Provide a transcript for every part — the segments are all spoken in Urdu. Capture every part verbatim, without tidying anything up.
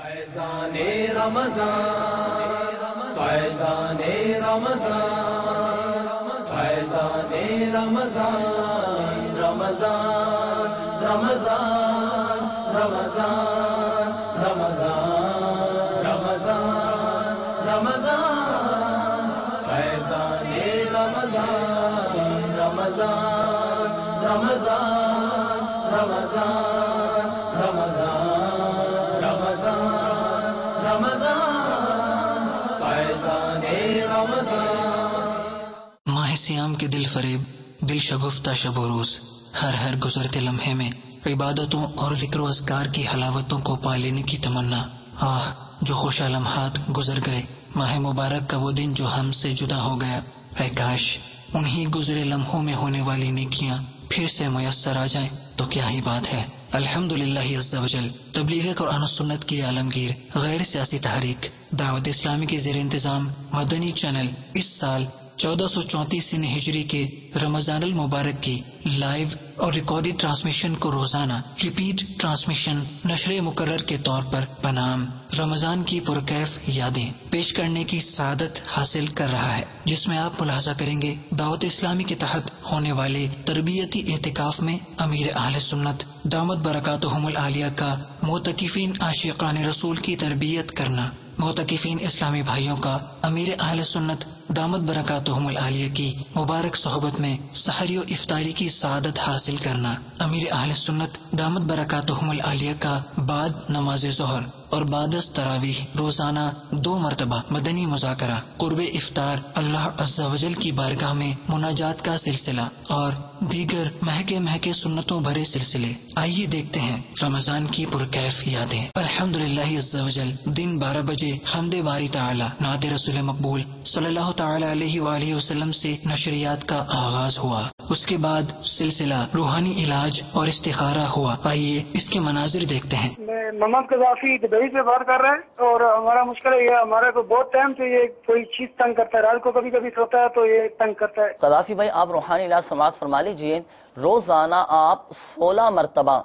فیضان رمضان فیضان رمضان فیضان رمضان رمضان رمضان رمضان رمضان رمضان رمضان فیضان رمضان رمضان رمضان رمضان رمضان رمضان رمضان فیضان رمضان۔ ماہ سیام کے دل فریب، دل شگفتہ شب و روز، ہر ہر گزرتے لمحے میں عبادتوں اور ذکر و اذکار کی حلاوتوں کو پا لینے کی تمنا۔ آہ جو خوشا لمحات گزر گئے، ماہ مبارک کا وہ دن جو ہم سے جدا ہو گیا، اے کاش انہی گزرے لمحوں میں ہونے والی نیکیاں پھر سے میسر آ جائیں تو کیا ہی بات ہے۔ الحمدللہ عز و جل تبلیغ قرآن و سنت کی عالمگیر غیر سیاسی تحریک دعوت اسلامی کے زیر انتظام مدنی چینل اس سال چودہ سو چونتیس ہجری کے رمضان المبارک کی لائیو اور ریکارڈڈ ٹرانسمیشن کو روزانہ ریپیٹ ٹرانسمیشن نشر مقرر کے طور پر بنام رمضان کی پرکیف یادیں پیش کرنے کی سعادت حاصل کر رہا ہے، جس میں آپ ملاحظہ کریں گے دعوت اسلامی کے تحت ہونے والے تربیتی اعتکاف میں امیر اہل سنت دامت برکاتہم العالیہ کا معتکفین عاشقان رسول کی تربیت کرنا، معتکفین اسلامی بھائیوں کا امیر اہل سنت دامت برکاتہم العالیہ کی مبارک صحبت میں سحری و افطاری کی سعادت حاصل کرنا، امیر اہل سنت دامت برکاتہم العالیہ کا بعد نماز ظہر اور بعد از تراویح روزانہ دو مرتبہ مدنی مذاکرہ، قرب افطار، اللہ عز و جل کی بارگاہ میں مناجات کا سلسلہ اور دیگر مہکے مہکے سنتوں بھرے سلسلے۔ آئیے دیکھتے ہیں رمضان کی پرکیف یادیں۔ الحمدللہ عز و جل دن بارہ بجے حمد باری تعالی نعت رسول مقبول صلی اللہ تعالی علیہ وآلہ وسلم سے نشریات کا آغاز ہوا، اس کے بعد سلسلہ روحانی علاج اور استخارہ ہوا۔ آئیے اس کے مناظر دیکھتے ہیں۔ محمد قذافی دبئی سے بات کر رہے ہیں، اور ہمارا مشکل ہے یہ ہمارا کو بہت ٹائم سے یہ کوئی چیز تنگ کرتا ہے، رات کو کبھی کبھی سوتا ہے تو یہ تنگ کرتا ہے۔ قذافی بھائی آپ روحانی علاج سماعت فرما لیجئے، روزانہ آپ سولہ مرتبہ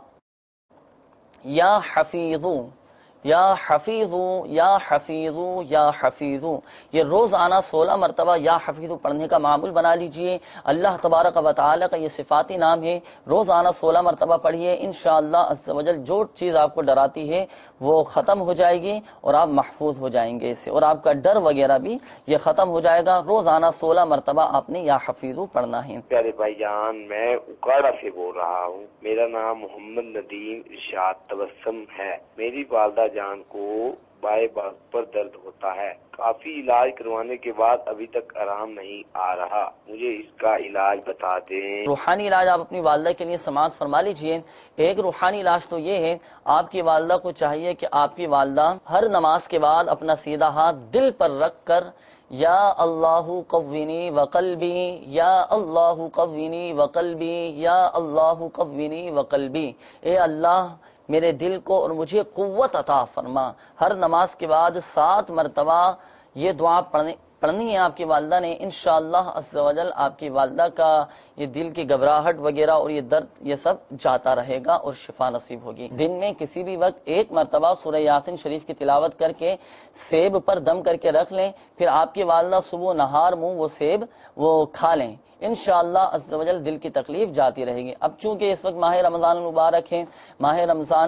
یا حفیظو یا حفیظو یا حفیظو یا حفیظو یہ روزانہ سولہ مرتبہ یا حفیظو پڑھنے کا معمول بنا لیجئے۔ اللہ تبارک و تعالی کا یہ صفاتی نام ہے، روزانہ سولہ مرتبہ پڑھیے، انشاءاللہ عز و جل جو چیز آپ کو ڈراتی ہے وہ ختم ہو جائے گی اور آپ محفوظ ہو جائیں گے اس سے، اور آپ کا ڈر وغیرہ بھی یہ ختم ہو جائے گا۔ روزانہ سولہ مرتبہ آپ نے یا حفیظو پڑھنا ہے۔ پیارے بھائی جان، میں اکاڑا سے بول رہا ہوں، میرا نام محمد ندیم ارشاد تبسم ہے۔ میری والدہ جان کو بائیں باز پر درد ہوتا ہے، کافی علاج کروانے کے بعد ابھی تک آرام نہیں آ رہا، مجھے اس کا علاج بتا دیں۔ روحانی علاج آپ اپنی والدہ کے لیے سماعت فرما لیجئے۔ ایک روحانی علاج تو یہ ہے، آپ کی والدہ کو چاہیے کہ آپ کی والدہ ہر نماز کے بعد اپنا سیدھا ہاتھ دل پر رکھ کر یا اللہ قوینی وقلبی یا اللہ قوینی وقلبی یا اللہ قوینی وقلبی، اے اللہ میرے دل کو اور مجھے قوت عطا فرما۔ ہر نماز کے بعد سات مرتبہ یہ دعا پڑھنے پڑھنی ہے آپ کی والدہ نے، انشاءاللہ عز و جل آپ کی والدہ کا یہ دل کی گھبراہٹ وغیرہ اور یہ درد یہ سب جاتا رہے گا اور شفا نصیب ہوگی۔ دن میں کسی بھی وقت ایک مرتبہ سورہ یاسین شریف کی تلاوت کر کے سیب پر دم کر کے رکھ لیں، پھر آپ کی والدہ صبح نہار منہ وہ سیب وہ کھا لیں، انشاءاللہ عز و جل دل کی تکلیف جاتی رہے گی۔ اب چونکہ اس وقت ماہ رمضان المبارک ہے، ماہ رمضان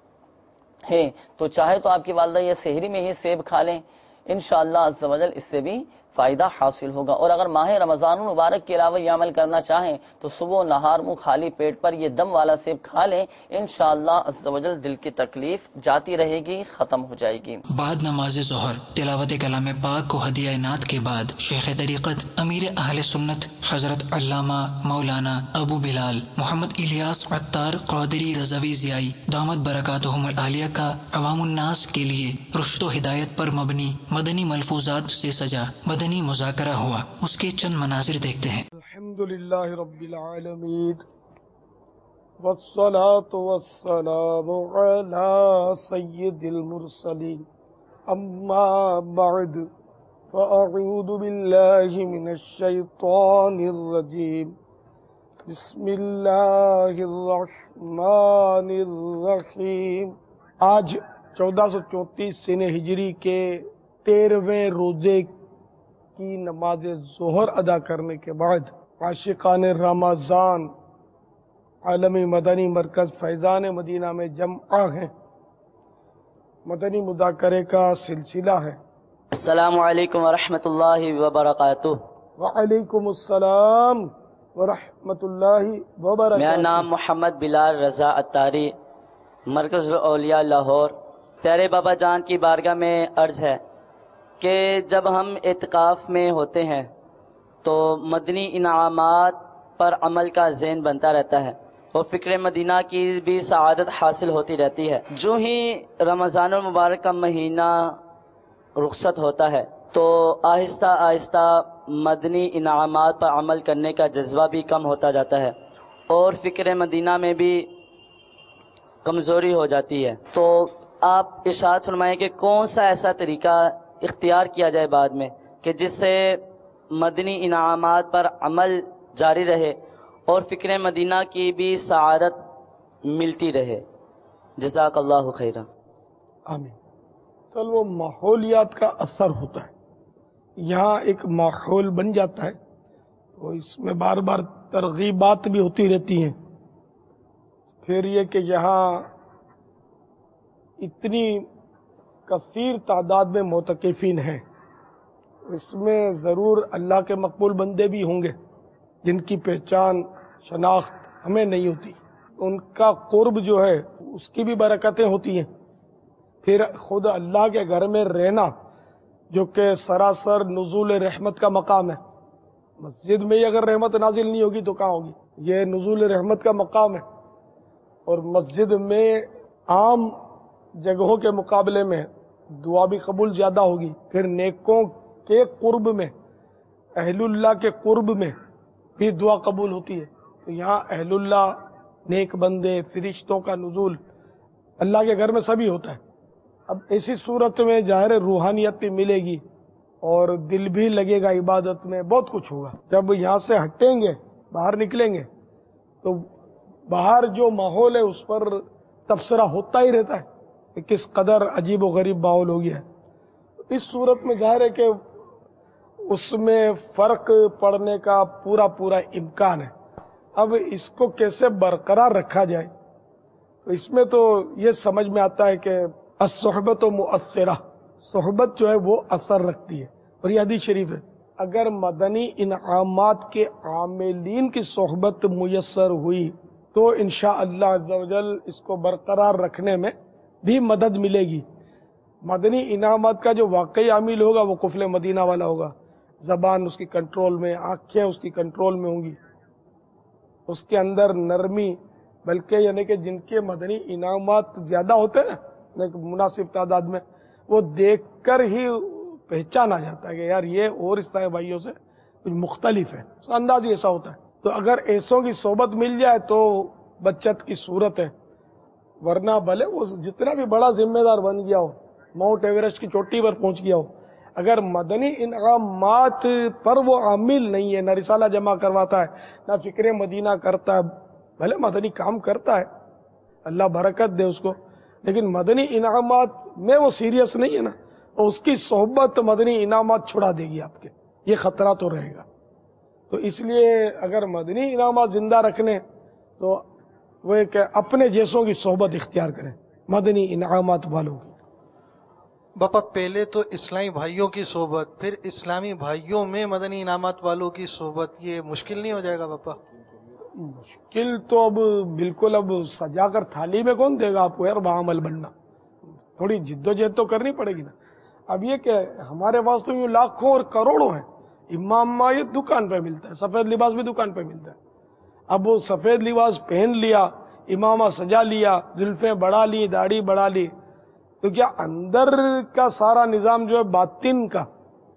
ہے، تو چاہے تو آپ کی والدہ یہ سحری میں ہی سیب کھا لیں، انشاءاللہ عز و جل اس سے بھی فائدہ حاصل ہوگا۔ اور اگر ماہ رمضان المبارک کے علاوہ یہ عمل کرنا چاہیں تو صبح نہار منہ خالی پیٹ پر یہ دم والا سیب کھا لیں، انشاءاللہ عز و جل دل کی تکلیف جاتی رہے گی، ختم ہو جائے گی۔ بعد نماز ظہر تلاوت کلام پاک کو ہدیہ نعت کے بعد شیخ طریقت امیر اہل سنت حضرت علامہ مولانا ابو بلال محمد الیاس عطار قادری رضوی ضیائی دامت برکاتہم العالیہ کا عوام الناس کے لیے رشد و ہدایت پر مبنی مدنی ملفوظات سے سجا مدنی مذاکرہ ہوا، اس کے چند مناظر دیکھتے ہیں۔ الحمدللہ رب العالمین والصلاة والسلام علی سید المرسلین، اما بعد فاعوذ باللہ من الشیطان الرجیم، بسم اللہ الرحمن الرحیم۔ آج چودہ سو چونتیس سن ہجری کے تیرہویں روزے کی نماز ظہر ادا کرنے کے بعد عاشقان رمضان عالمی مدنی مرکز فیضان مدینہ میں جمع ہیں. مدنی مذاکرے کا سلسلہ ہے. السلام علیکم ورحمۃ اللہ وبرکاتہ. وعلیکم السلام ورحمۃ اللہ وبرکاتہ. میرا نام محمد بلال رضا اتاری، مرکز اولیاء لاہور. پیارے بابا جان کی بارگاہ میں عرض ہے کہ جب ہم اعتکاف میں ہوتے ہیں تو مدنی انعامات پر عمل کا ذہن بنتا رہتا ہے اور فکر مدینہ کی بھی سعادت حاصل ہوتی رہتی ہے. جو ہی رمضان المبارک کا مہینہ رخصت ہوتا ہے تو آہستہ آہستہ مدنی انعامات پر عمل کرنے کا جذبہ بھی کم ہوتا جاتا ہے اور فکر مدینہ میں بھی کمزوری ہو جاتی ہے. تو آپ ارشاد فرمائیں کہ کون سا ایسا طریقہ اختیار کیا جائے بعد میں کہ جس سے مدنی انعامات پر عمل جاری رہے اور فکر مدینہ کی بھی سعادت ملتی رہے. جزاک اللہ خیرہ. آمین. اصل وہ ماحولیات کا اثر ہوتا ہے. یہاں ایک ماحول بن جاتا ہے تو اس میں بار بار ترغیبات بھی ہوتی رہتی ہیں. پھر یہ کہ یہاں اتنی کثیر تعداد میں معتکفین ہیں، اس میں ضرور اللہ کے مقبول بندے بھی ہوں گے جن کی پہچان شناخت ہمیں نہیں ہوتی. ان کا قرب جو ہے اس کی بھی برکتیں ہوتی ہیں. پھر خود اللہ کے گھر میں رہنا جو کہ سراسر نزول رحمت کا مقام ہے. مسجد میں ہی اگر رحمت نازل نہیں ہوگی تو کہاں ہوگی؟ یہ نزول رحمت کا مقام ہے. اور مسجد میں عام جگہوں کے مقابلے میں دعا بھی قبول زیادہ ہوگی. پھر نیکوں کے قرب میں، اہل اللہ کے قرب میں بھی دعا قبول ہوتی ہے. تو یہاں اہل اللہ، نیک بندے، فرشتوں کا نزول اللہ کے گھر میں سبھی ہوتا ہے. اب ایسی صورت میں ظاہر روحانیت بھی ملے گی اور دل بھی لگے گا عبادت میں، بہت کچھ ہوگا. جب یہاں سے ہٹیں گے، باہر نکلیں گے تو باہر جو ماحول ہے اس پر تبصرہ ہوتا ہی رہتا ہے کہ کس قدر عجیب و غریب ماحول ہو گیا ہے. اس صورت میں ظاہر ہے کہ اس میں فرق پڑنے کا پورا پورا امکان ہے. اب اس کو کیسے برقرار رکھا جائے تو اس میں تو یہ سمجھ میں آتا ہے کہ الصحبت و مؤثرہ، صحبت جو ہے وہ اثر رکھتی ہے. اور یہ حدیث شریف ہے، اگر مدنی انعامات کے عاملین کی صحبت میسر ہوئی تو انشاءاللہ عز و جل اس کو برقرار رکھنے میں بھی مدد ملے گی. مدنی انعامات کا جو واقعی عامل ہوگا وہ قفل مدینہ والا ہوگا. زبان اس کی کنٹرول میں، آنکھیں اس کی کنٹرول میں ہوں گی، اس کے اندر نرمی، بلکہ یعنی کہ جن کے مدنی انعامات زیادہ ہوتے ہیں نا مناسب تعداد میں، وہ دیکھ کر ہی پہچان آ جاتا ہے کہ یار یہ اور اس طرح بھائیوں سے کچھ مختلف ہے. اس کا انداز ہی ایسا ہوتا ہے. تو اگر ایسوں کی صحبت مل جائے تو بچت کی صورت ہے. ورنہ بھلے وہ جتنا بھی بڑا ذمہ دار بن گیا ہو، ماؤنٹ ایوریسٹ کی چوٹی پر پہنچ گیا ہو، اگر مدنی انعامات پر وہ عامل نہیں ہے، نہ رسالہ جمع کرواتا ہے، نہ فکر مدینہ کرتا ہے، بھلے مدنی کام کرتا ہے، اللہ برکت دے اس کو، لیکن مدنی انعامات میں وہ سیریس نہیں ہے نا، اور اس کی صحبت مدنی انعامات چھڑا دے گی آپ کے. یہ خطرہ تو رہے گا. تو اس لیے اگر مدنی انعامات زندہ رکھنے تو وہ کہ اپنے جیسوں کی صحبت اختیار کریں، مدنی انعامات والوں کی. باپا پہلے تو اسلامی بھائیوں کی صحبت، پھر اسلامی بھائیوں میں مدنی انعامات والوں کی صحبت، یہ مشکل نہیں ہو جائے گا باپا؟ مشکل تو اب بالکل، اب سجا کر تھالی میں کون دے گا آپ کو یار بعمل بننا. تھوڑی جد و جہد تو کرنی پڑے گی نا. اب یہ کہ ہمارے پاس تو یہ لاکھوں اور کروڑوں ہیں. امام یہ دکان پہ ملتا ہے، سفید لباس بھی دکان پہ ملتا ہے. اب وہ سفید لباس پہن لیا، امامہ سجا لیا، زلفیں بڑھا لی، داڑھی بڑھا لی، تو کیا اندر کا سارا نظام جو ہے باطن کا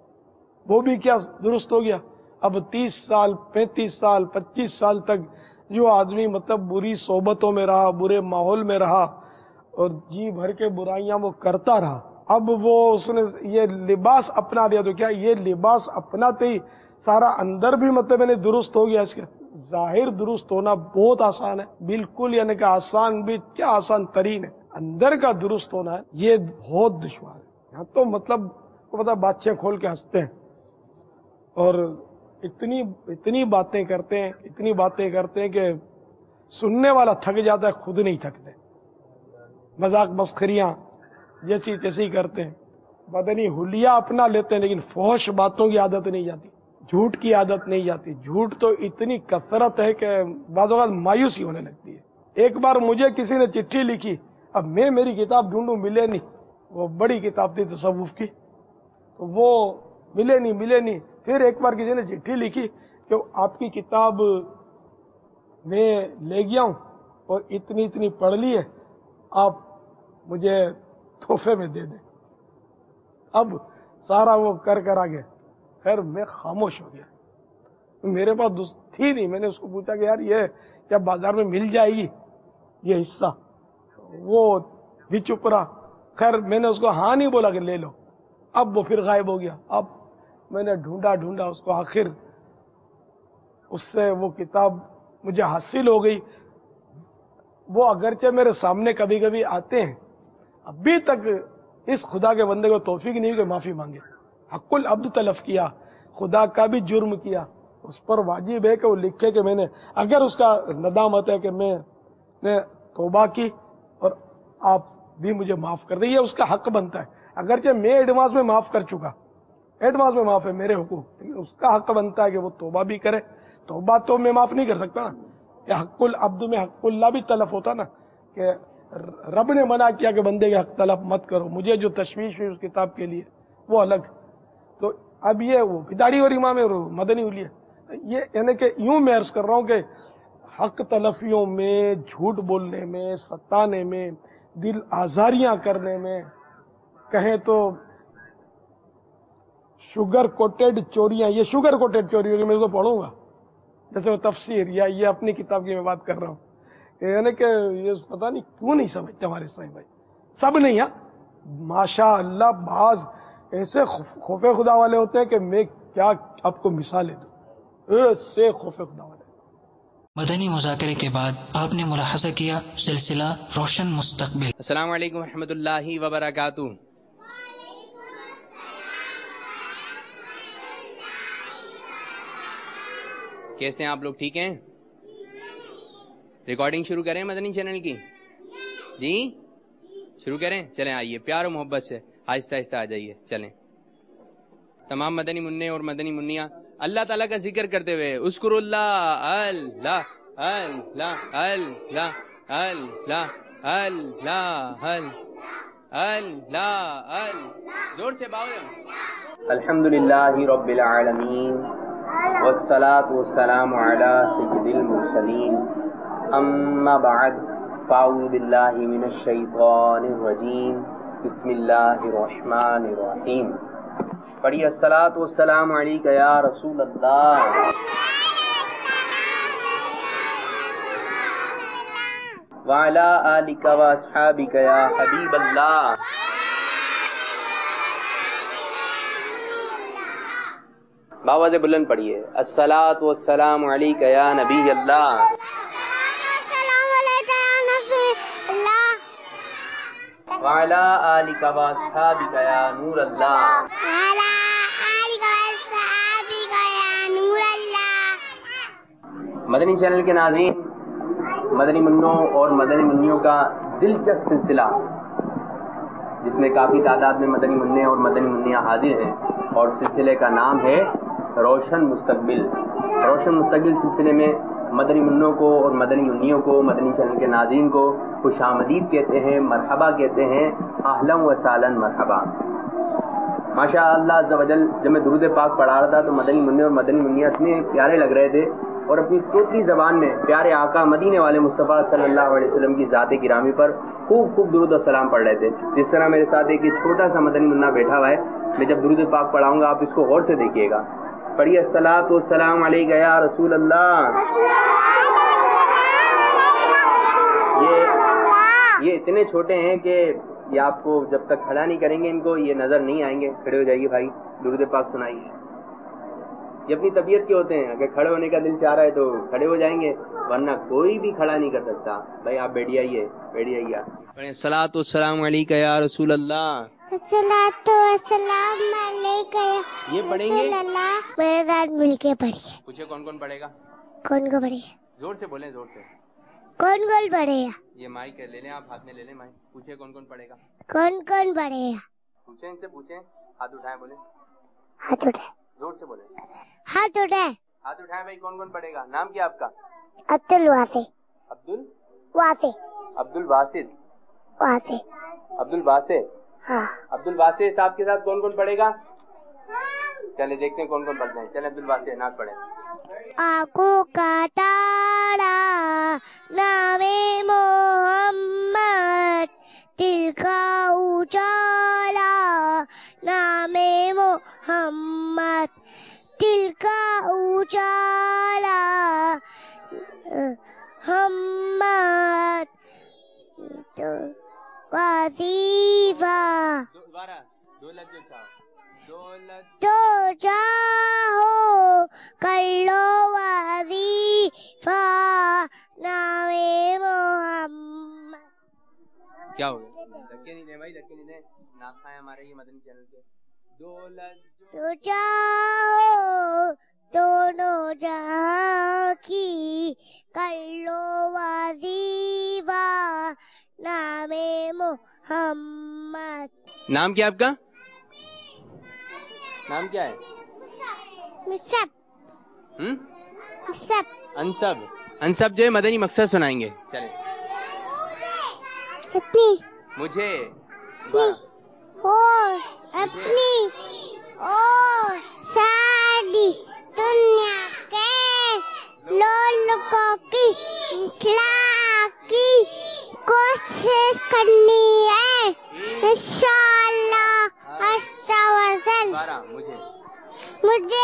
وہ بھی کیا درست ہو گیا؟ اب تیس سال، پینتیس سال، پچیس سال تک جو آدمی مطلب بری صحبتوں میں رہا، برے ماحول میں رہا اور جی بھر کے برائیاں وہ کرتا رہا، اب وہ اس نے یہ لباس اپنا لیا تو کیا یہ لباس اپناتے ہی سارا اندر بھی مطلب یعنی درست ہو گیا؟ اس کا ظاہر درست ہونا بہت آسان ہے، بالکل، یعنی کہ آسان بھی کیا، آسان ترین ہے. اندر کا درست ہونا ہے یہ بہت دشوار ہے. یہاں تو مطلب پتا بادشاہ کھول کے ہنستے ہیں اور اتنی اتنی باتیں کرتے ہیں اتنی باتیں کرتے ہیں کہ سننے والا تھک جاتا ہے، خود نہیں تھکتے. مذاق مسخریاں جیسی تیسی کرتے ہیں، بدنی حلیہ اپنا لیتے ہیں، لیکن فحش باتوں کی عادت نہیں جاتی، جھوٹ کی عادت نہیں جاتی. جھوٹ تو اتنی کثرت ہے کہ بعض اوقات مایوسی ہونے لگتی ہے. ایک بار مجھے کسی نے چٹھی لکھی، اب میں میری کتاب ڈھونڈوں ملے نہیں، وہ بڑی کتاب تھی تصوف کی، تو وہ ملے نہیں ملے نہیں. پھر ایک بار کسی نے چٹھی لکھی کہ آپ کی کتاب میں لے گیا ہوں اور اتنی اتنی پڑھ لی ہے، آپ مجھے تحفے میں دے دیں. اب سارا وہ کر کر آ گیا. خیر میں خاموش ہو گیا، میرے پاس دوست تھی نہیں. میں نے اس کو پوچھا کہ یار یہ کیا بازار میں مل جائے گی یہ حصہ؟ وہ بھی چپ رہا. خیر میں نے اس کو ہاں نہیں بولا کہ لے لو. اب وہ پھر غائب ہو گیا. اب میں نے ڈھونڈا ڈھونڈا اس کو، آخر اس سے وہ کتاب مجھے حاصل ہو گئی. وہ اگرچہ میرے سامنے کبھی کبھی آتے ہیں، ابھی تک اس خدا کے بندے کو توفیق نہیں کہ معافی مانگے. حق العبد تلف کیا، خدا کا بھی جرم کیا، اس پر واجب ہے کہ وہ لکھے کہ میں نے، اگر اس کا ندامت ہے کہ میں نے توبہ کی اور آپ بھی مجھے معاف کر دیں، یہ اس کا حق بنتا ہے. اگرچہ میں ایڈوانس میں معاف کر چکا، ایڈوانس میں معاف ہے میرے حقوق، لیکن اس کا حق بنتا ہے کہ وہ توبہ بھی کرے. توبہ تو میں معاف نہیں کر سکتا نا. یہ حق العبد میں حق اللہ بھی تلف ہوتا نا، کہ رب نے منع کیا کہ بندے کے حق تلف مت کرو. مجھے جو تشویش ہوئی اس کتاب کے لیے وہ الگ. تو اب یہ وہ بداڑی اور امام اور مدنی ہوئی ہے. یہ یعنی کہ یوں میں عرض کر رہا ہوں کہ حق تلفیوں میں، جھوٹ بولنے میں، ستانے میں، دل آزاریاں کرنے میں، کہیں تو شوگر کوٹیڈ چوریاں، یہ شوگر کوٹیڈ چوری ہوگی، میں اس کو پڑھوں گا جیسے وہ تفسیر، یا یہ اپنی کتاب کی میں بات کر رہا ہوں. یعنی کہ یہ پتہ نہیں کیوں نہیں سمجھتے ہمارے اسلامی بھائی. سب نہیں، ہاں ماشاء اللہ بعض ایسے خوف خدا والے ہوتے ہیں کہ میں کیا آپ کو مثالیں دوں، ایسے خوف خدا والے. مدنی مذاکرے کے بعد آپ نے ملاحظہ کیا سلسلہ روشن مستقبل. السلام علیکم ورحمۃ اللہ وبرکاتہ. کیسے ہیں آپ لوگ؟ ٹھیک ہیں؟ ریکارڈنگ شروع کریں مدنی چینل کی؟ جی شروع کریں. چلیں آئیے، پیار و محبت سے آہستہ آہستہ آ جائیے. چلیں تمام مدنی منع اور مدنی منیا اللہ تعالیٰ کا ذکر کرتے ہوئے اذکر اللہ اللہ اللہ اللہ اللہ اللہ اللہ اللہ زور سے باؤ. الحمدللہ رب العالمین والصلاة والسلام علی سید المرسلین، اما بعد فاعوذ باللہ من الشیطان الرجیم، بسم اللہ الرحمن الرحیم. پڑھیے الصلاۃ والسلام علیک یا رسول اللہ وعلی آلک واصحابک یا حبیب اللہ. باواز بلند پڑھیے الصلاۃ والسلام علیک یا نبی اللہ وعلی آلک واصحابک یا نور اللہ. مدنی چینل کے ناظرین، مدنی منوں اور مدنی منیوں کا دلچسپ سلسلہ جس میں کافی تعداد میں مدنی منع اور مدنی منیاں حاضر ہیں، اور سلسلے کا نام ہے روشن مستقبل. روشن مستقبل سلسلے میں مدنی منوں کو اور مدنی منیوں کو، مدنی چینل کے ناظرین کو خوش آمدید کہتے ہیں، مرحبا کہتے ہیں، اہلا و سہلا مرحبا. ماشاء اللہ عز و جل جب میں درود پاک پڑھا رہا تھا تو مدنی منع اور مدنی منیاں اتنے پیارے لگ رہے تھے، اور اپنی توتی زبان میں پیارے آقا مدینے والے مصطفیٰ صلی اللہ علیہ وسلم کی ذات گرامی پر خوب خوب درود و سلام پڑھ رہے تھے. جس طرح میرے ساتھ ایک چھوٹا سا مدنی منا بیٹھا ہوا ہے، میں جب درود پاک پڑھاؤں گا آپ اس کو غور سے دیکھیے گا. پڑھیے الصلاۃ والسلام علیک یا رسول اللہ. یہ یہ اتنے چھوٹے ہیں کہ یہ آپ کو جب تک کھڑا نہیں کریں گے ان کو یہ نظر نہیں آئیں گے. کھڑے ہو جائیے بھائی، درود پاک سنائیے. یہ اپنی طبیعت کے ہوتے ہیں. اگر کھڑے ہونے کا دل چاہ رہا ہے تو کھڑے ہو جائیں گے, ورنہ کوئی بھی کھڑا نہیں کر سکتا. بھائی آپ بیٹھ جائیے, بیٹھ جائیے. الصلاۃ والسلام علیک یا رسول اللہ. الصلاۃ والسلام علیک یہ پڑھیں گے اللہ. میرے ساتھ مل کے پڑھیے. پوچھے کون کون پڑھے گا؟ کون کو پڑھے گا؟ زور سے بولیں, زور سے. کون کون پڑھے گا؟ یہ مائک لے لیں, آپ ہاتھ میں لے لیں مائک. پوچھے کون کون پڑھے گا؟ کون کون پڑھے گا؟ پوچھیں ان سے, پوچھیں. ہاتھ اٹھائیں, بولیں. ہاتھ اٹھائے. زور سے بولیں. ہاتھ اٹھائے. ہاتھ اٹھائیں بھائی. کون کون پڑھے گا؟ نام کیا آپ کا؟ عبد الواسع. عبد ال واسع. عبد الباسط. واسع. عبد الباسط. ہاں. عبد الباسط صاحب کے ساتھ کون کون پڑھے گا؟ چلے دیکھتے ہیں کون کون پڑھتے ہیں. چلے عبد الباسط نعت پڑھیں. آنکھوں کا تارا نام محمد, دل کا اجالا نام محمد, دل کا اجالا محمد, وظیفہ تو چاہو کر لو وظیفہ نام محمد. کیا ہو گیا؟ دھکے نہیں دیں بھائی, دھکے نہیں دیں. ناخوائے ہمارے یہ مدنی چینل کے. دولت تو چاہو دونوں جہاں کی کر لو وظیفہ نام محمد. نام کیا آپ کا؟ نام کیا ہے؟ مصعب. ہم مصعب. انصب. انصب جو ہے مدنی مقصد سنائیں گے. چلیں. اپنی مجھے اور اپنی اور ساری دنیا کے لوگوں کی اصلاح کی کوشش کرنی ہے انشاءاللہ عز و جل. مجھے مجھے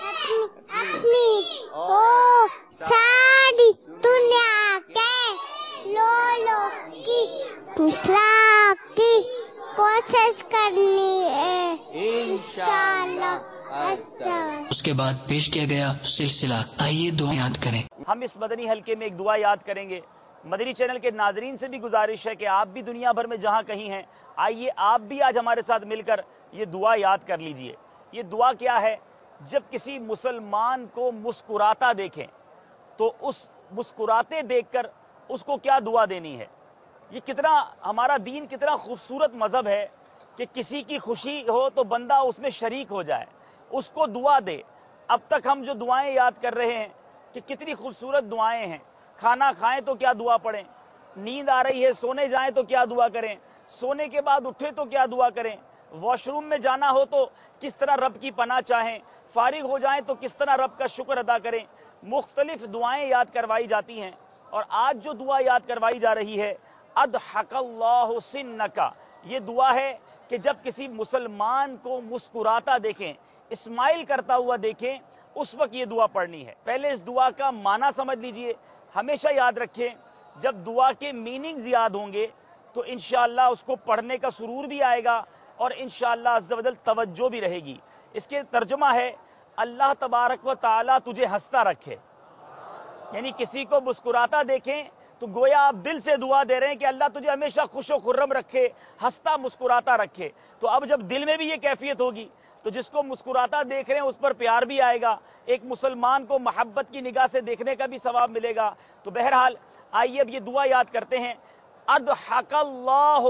اپنی اور ساری دنیا کے لوگوں کی اصلاح کی کوشش کرنی ہے انشاءاللہ عز و جل. اس کے بعد پیش کیا گیا سلسلہ آئیے دعا یاد کریں. ہم اس مدنی حلقے میں ایک دعا یاد کریں گے. مدنی چینل کے ناظرین سے بھی گزارش ہے کہ آپ بھی دنیا بھر میں جہاں کہیں ہیں, آئیے آپ بھی آج ہمارے ساتھ مل کر یہ دعا یاد کر لیجئے. یہ دعا کیا ہے؟ جب کسی مسلمان کو مسکراتا دیکھیں تو اس مسکراتے دیکھ کر اس کو کیا دعا دینی ہے. یہ کتنا ہمارا دین کتنا خوبصورت مذہب ہے کہ کسی کی خوشی ہو تو بندہ اس میں شریک ہو جائے, اس کو دعا دے. اب تک ہم جو دعائیں یاد کر رہے ہیں کہ کتنی خوبصورت دعائیں ہیں. کھانا کھائیں تو کیا دعا پڑھیں, نیند آ رہی ہے سونے جائیں تو کیا دعا کریں, سونے کے بعد اٹھے تو کیا دعا کریں, واش روم میں جانا ہو تو کس طرح رب کی پناہ چاہیں, فارغ ہو جائیں تو کس طرح رب کا شکر ادا کریں. مختلف دعائیں یاد کروائی جاتی ہیں. اور آج جو دعا یاد کروائی جا رہی ہے اضحک اللہ سنکا, یہ دعا ہے کہ جب کسی مسلمان کو مسکراتا دیکھیں, اسمائل کرتا ہوا دیکھیں, اس وقت یہ دعا پڑھنی ہے. پہلے اس دعا کا معنی سمجھ لیجئے. ہمیشہ یاد رکھیں جب دعا کے میننگز یاد ہوں گے تو انشاءاللہ اس کو پڑھنے کا سرور بھی آئے گا اور انشاءاللہ عز و جل توجہ بھی رہے گی. اس کے ترجمہ ہے اللہ تبارک و تعالی تجھے ہنستا رکھے. یعنی کسی کو مسکراتا دیکھیں تو گویا آپ دل سے دعا دے رہے ہیں کہ اللہ تجھے ہمیشہ خوش و خرم رکھے, ہنستا مسکراتا رکھے. تو اب جب دل میں بھی یہ کیفیت ہوگی تو جس کو مسکراتا دیکھ رہے ہیں اس پر پیار بھی آئے گا, ایک مسلمان کو محبت کی نگاہ سے دیکھنے کا بھی ثواب ملے گا. تو بہرحال آئیے اب یہ دعا یاد کرتے ہیں. اضحک اللہ,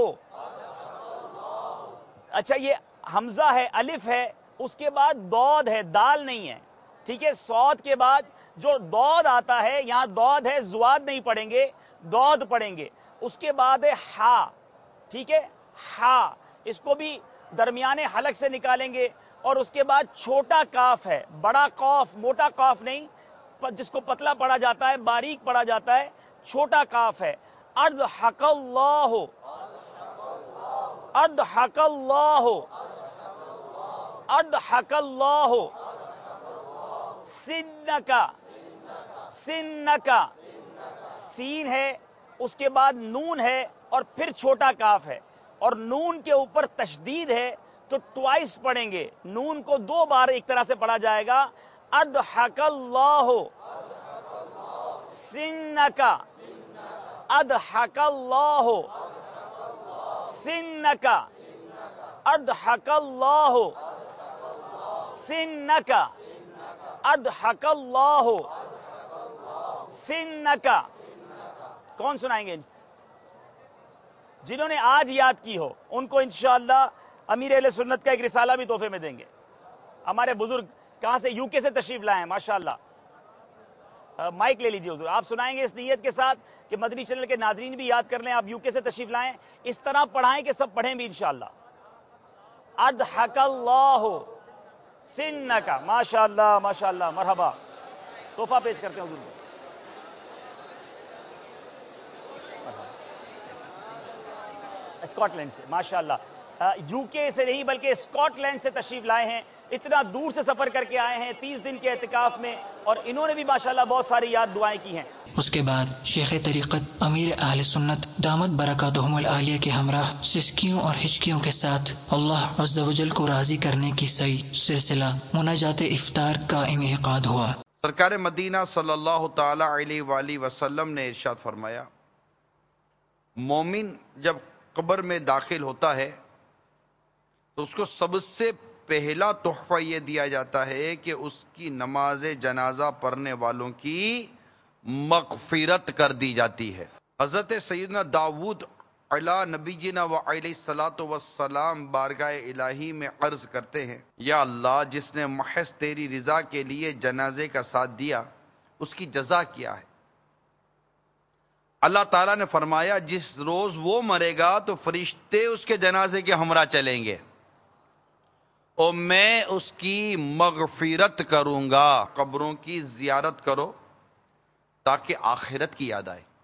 اچھا یہ حمزہ ہے, الف ہے, اس کے بعد دود ہے, دال نہیں ہے, ٹھیک ہے. صاد کے بعد جو دود آتا ہے, یہاں دود ہے, زواد نہیں پڑھیں گے, دود پڑھیں گے. اس کے بعد ہے ہا, ٹھیک ہے, ہا, اس کو بھی درمیانے حلق سے نکالیں گے. اور اس کے بعد چھوٹا کاف ہے, بڑا قاف, موٹا قاف نہیں, جس کو پتلا پڑھا جاتا ہے, باریک پڑھا جاتا ہے, چھوٹا کاف ہے. اضحک اللہ, اضحک اللہ, اضحک اللہ, سنکا, سنکا, سین ہے, اس کے بعد نون ہے اور پھر چھوٹا کاف ہے, اور نون کے اوپر تشدید ہے تو ٹوائس پڑھیں گے. نون کو دو بار ایک طرح سے پڑھا جائے گا. اضحک اللہ سنکا اضحک اللہ سنکا اضحک اللہ سنکا اضحک اللہ سنکا. کون سنائیں گے؟ جنہوں نے آج یاد کی ہو ان کو انشاءاللہ امیر اہل سنت کا ایک رسالہ بھی تحفے میں دیں گے. ہمارے بزرگ کہاں سے؟ یو کے سے تشریف لائے ہیں ماشاءاللہ. مائک لے لیجیے حضور، آپ سنائیں گے اس نیت کے ساتھ کہ مدنی چینل کے ناظرین بھی یاد کر لیں. آپ یو کے سے تشریف لائیں، اس طرح پڑھائیں کہ سب پڑھیں بھی انشاءاللہ. اضحک اللہ سنکا. ماشاءاللہ ماشاءاللہ، مرحبا. تحفہ پیش کرتے ہیں حضور کو. اسکاٹ لینڈ سے ماشاءاللہ، یو کے سے نہیں بلکہ اسکاٹ لینڈ سے تشریف لائے ہیں. اتنا دور سے سفر کر کے آئے ہیں تیس دن کے اعتکاف میں، اور انہوں نے بھی ماشاءاللہ بہت ساری یاد دعائیں کی ہیں. اس کے بعد شیخ طریقت امیر اہل سنت دامت برکاتہم العالیہ کے ہمراہ سسکیوں اور ہچکیوں کے ساتھ اللہ عز و جل کو راضی کرنے کی صحیح سلسلہ مناجات افطار کا انعقاد ہوا. سرکار مدینہ صلی اللہ تعالی علیہ وآلہ وسلم نے ارشاد فرمایا، مومن جب قبر میں داخل ہوتا ہے تو اس کو سب سے پہلا تحفہ یہ دیا جاتا ہے کہ اس کی نماز جنازہ پڑھنے والوں کی مغفرت کر دی جاتی ہے. حضرت سیدنا داؤد علی نبینا و علیہ الصلوۃ والسلام بارگاہ الہی میں عرض کرتے ہیں، یا اللہ، جس نے محض تیری رضا کے لیے جنازے کا ساتھ دیا اس کی جزا کیا ہے؟ اللہ تعالیٰ نے فرمایا، جس روز وہ مرے گا تو فرشتے اس کے جنازے کے ہمراہ چلیں گے اور میں اس کی مغفرت کروں گا. قبروں کی زیارت کرو تاکہ آخرت کی یاد آئے،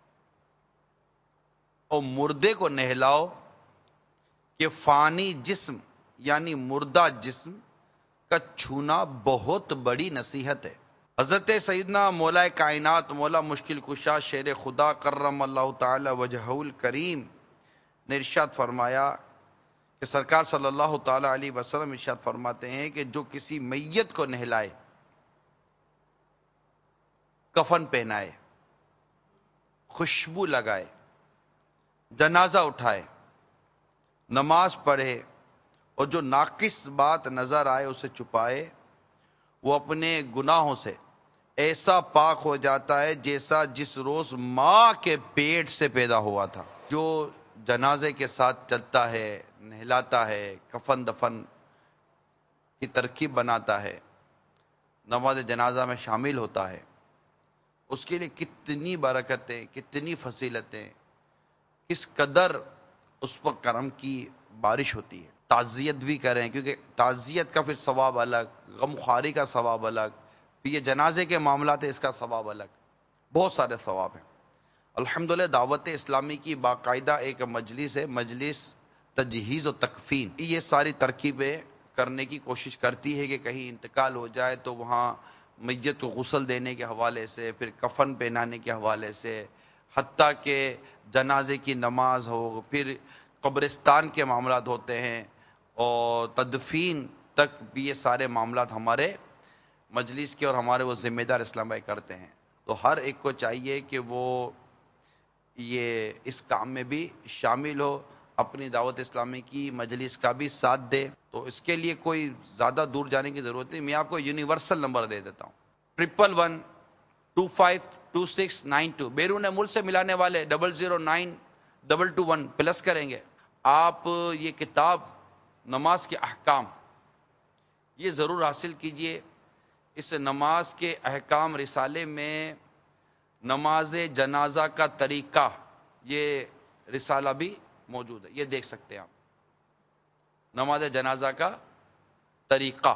اور مردے کو نہلاؤ کہ فانی جسم یعنی مردہ جسم کا چھونا بہت بڑی نصیحت ہے. حضرت سیدنا مولا کائنات مولا مشکل کشا شیر خدا کرم اللہ تعالی وجہہ الکریم نے ارشاد فرمایا کہ سرکار صلی اللہ تعالی علیہ وسلم ارشاد فرماتے ہیں کہ جو کسی میت کو نہلائے، کفن پہنائے، خوشبو لگائے، جنازہ اٹھائے، نماز پڑھے، اور جو ناقص بات نظر آئے اسے چھپائے، وہ اپنے گناہوں سے ایسا پاک ہو جاتا ہے جیسا جس روز ماں کے پیٹ سے پیدا ہوا تھا. جو جنازے کے ساتھ چلتا ہے، نہلاتا ہے، کفن دفن کی ترکیب بناتا ہے، نماز جنازہ میں شامل ہوتا ہے، اس کے لیے کتنی برکتیں، کتنی فضیلتیں، کس قدر اس پر کرم کی بارش ہوتی ہے. تعزیت بھی کریں، کیونکہ تعزیت کا پھر ثواب الگ، غم خواری کا ثواب الگ، پھر یہ جنازے کے معاملات ہے اس کا ثواب الگ، بہت سارے ثواب ہیں. الحمدللہ دعوت اسلامی کی باقاعدہ ایک مجلس ہے، مجلس تجہیز و تکفین. یہ ساری ترکیبیں کرنے کی کوشش کرتی ہے کہ کہیں انتقال ہو جائے تو وہاں میت کو غسل دینے کے حوالے سے، پھر کفن پہنانے کے حوالے سے، حتیٰ کہ جنازے کی نماز ہو، پھر قبرستان کے معاملات ہوتے ہیں، اور تدفین تک بھی یہ سارے معاملات ہمارے مجلس کے اور ہمارے وہ ذمہ دار اسلام بھائی کرتے ہیں. تو ہر ایک کو چاہیے کہ وہ یہ اس کام میں بھی شامل ہو، اپنی دعوت اسلامی کی مجلس کا بھی ساتھ دے. تو اس کے لیے کوئی زیادہ دور جانے کی ضرورت نہیں، میں آپ کو یونیورسل نمبر دے دیتا ہوں، triple one two five two six nine two. بیرون ملک سے ملانے والے double zero nine double two one plus کریں گے. آپ یہ کتاب نماز کے احکام یہ ضرور حاصل کیجئے. اس نماز کے احکام رسالے میں نماز جنازہ کا طریقہ یہ رسالہ بھی موجود ہے، یہ دیکھ سکتے ہیں آپ، نماز جنازہ کا طریقہ.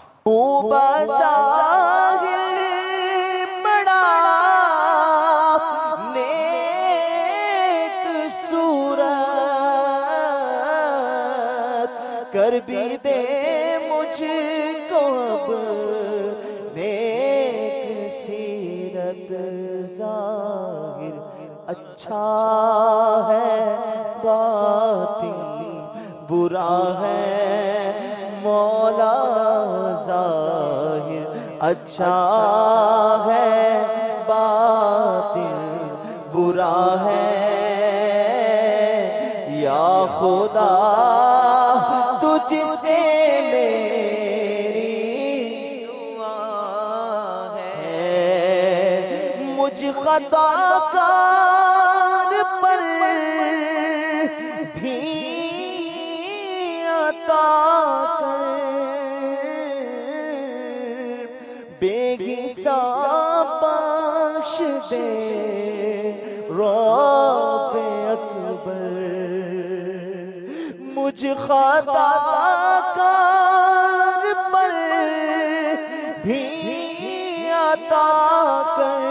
کر بھی دے مجھ کو اب نیک سیرت ظاہر اچھا ہے باطن برا ہے مولا ظاہر اچھا ہے باطن برا ہے، یا خدا تجھ سے میری دعا ہے، مجھ خطا کار پر بھی عطا کر، بے حساب بخش دے رب اکبر، مجھ خطا کار پر بھی عطا کر،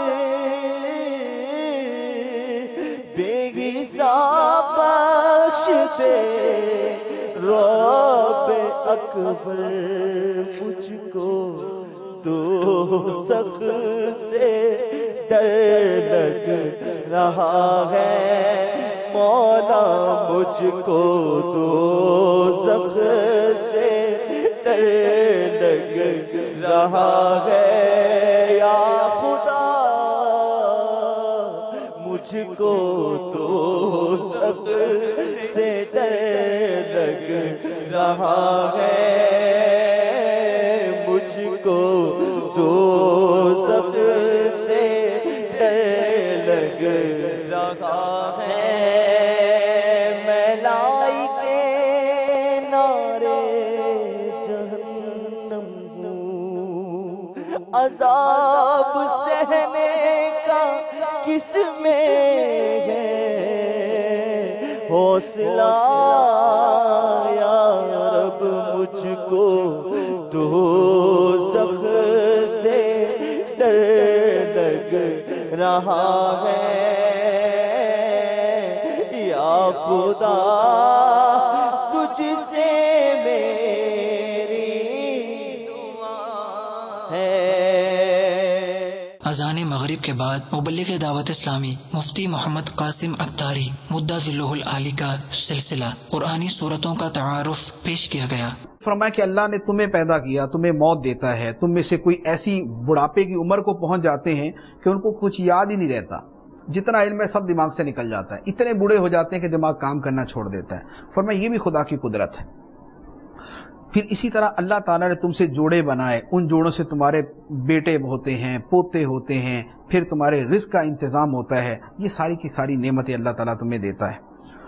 بے حساب بخش دے رب اکبر، مجھ کو دوزخ سے ڈر لگ رہا ہے، مولا مجھ کو دوزخ سے ڈر لگ رہا ہے، یا خدا مجھ کو دوزخ سے ڈر لگ رہا ہے، مجھ کو دوزخ سے ڈر لگ رہا ہے، میں لائی کے نارے جہنم ہوں، عذاب سہنے کا کس میں ہے حوصلہ، یا رب مجھ کو دوزخ سے ڈر لگ رہا ہے، یا خدا تجھ سے میری دعا ہے۔ اذان مغرب کے بعد مبلغ دعوت اسلامی مفتی محمد قاسم عطاری مدہ ذلہ العالی کا سلسلہ قرآنی صورتوں کا تعارف پیش کیا گیا۔ فرمایا کہ اللہ نے تمہیں پیدا کیا، تمہیں موت دیتا ہے، تم میں سے کوئی ایسی بڑھاپے کی عمر کو پہنچ جاتے ہیں کہ ان کو کچھ یاد ہی نہیں رہتا، جتنا علم ہے سب دماغ سے نکل جاتا ہے، اتنے بوڑھے ہو جاتے ہیں کہ دماغ کام کرنا چھوڑ دیتا ہے۔ فرمایا یہ بھی خدا کی قدرت ہے۔ پھر اسی طرح اللہ تعالیٰ نے تم سے جوڑے بنائے، ان جوڑوں سے تمہارے بیٹے ہوتے ہیں، پوتے ہوتے ہیں، پھر تمہارے رزق کا انتظام ہوتا ہے، یہ ساری کی ساری نعمتیں اللہ تعالیٰ تمہیں دیتا ہے۔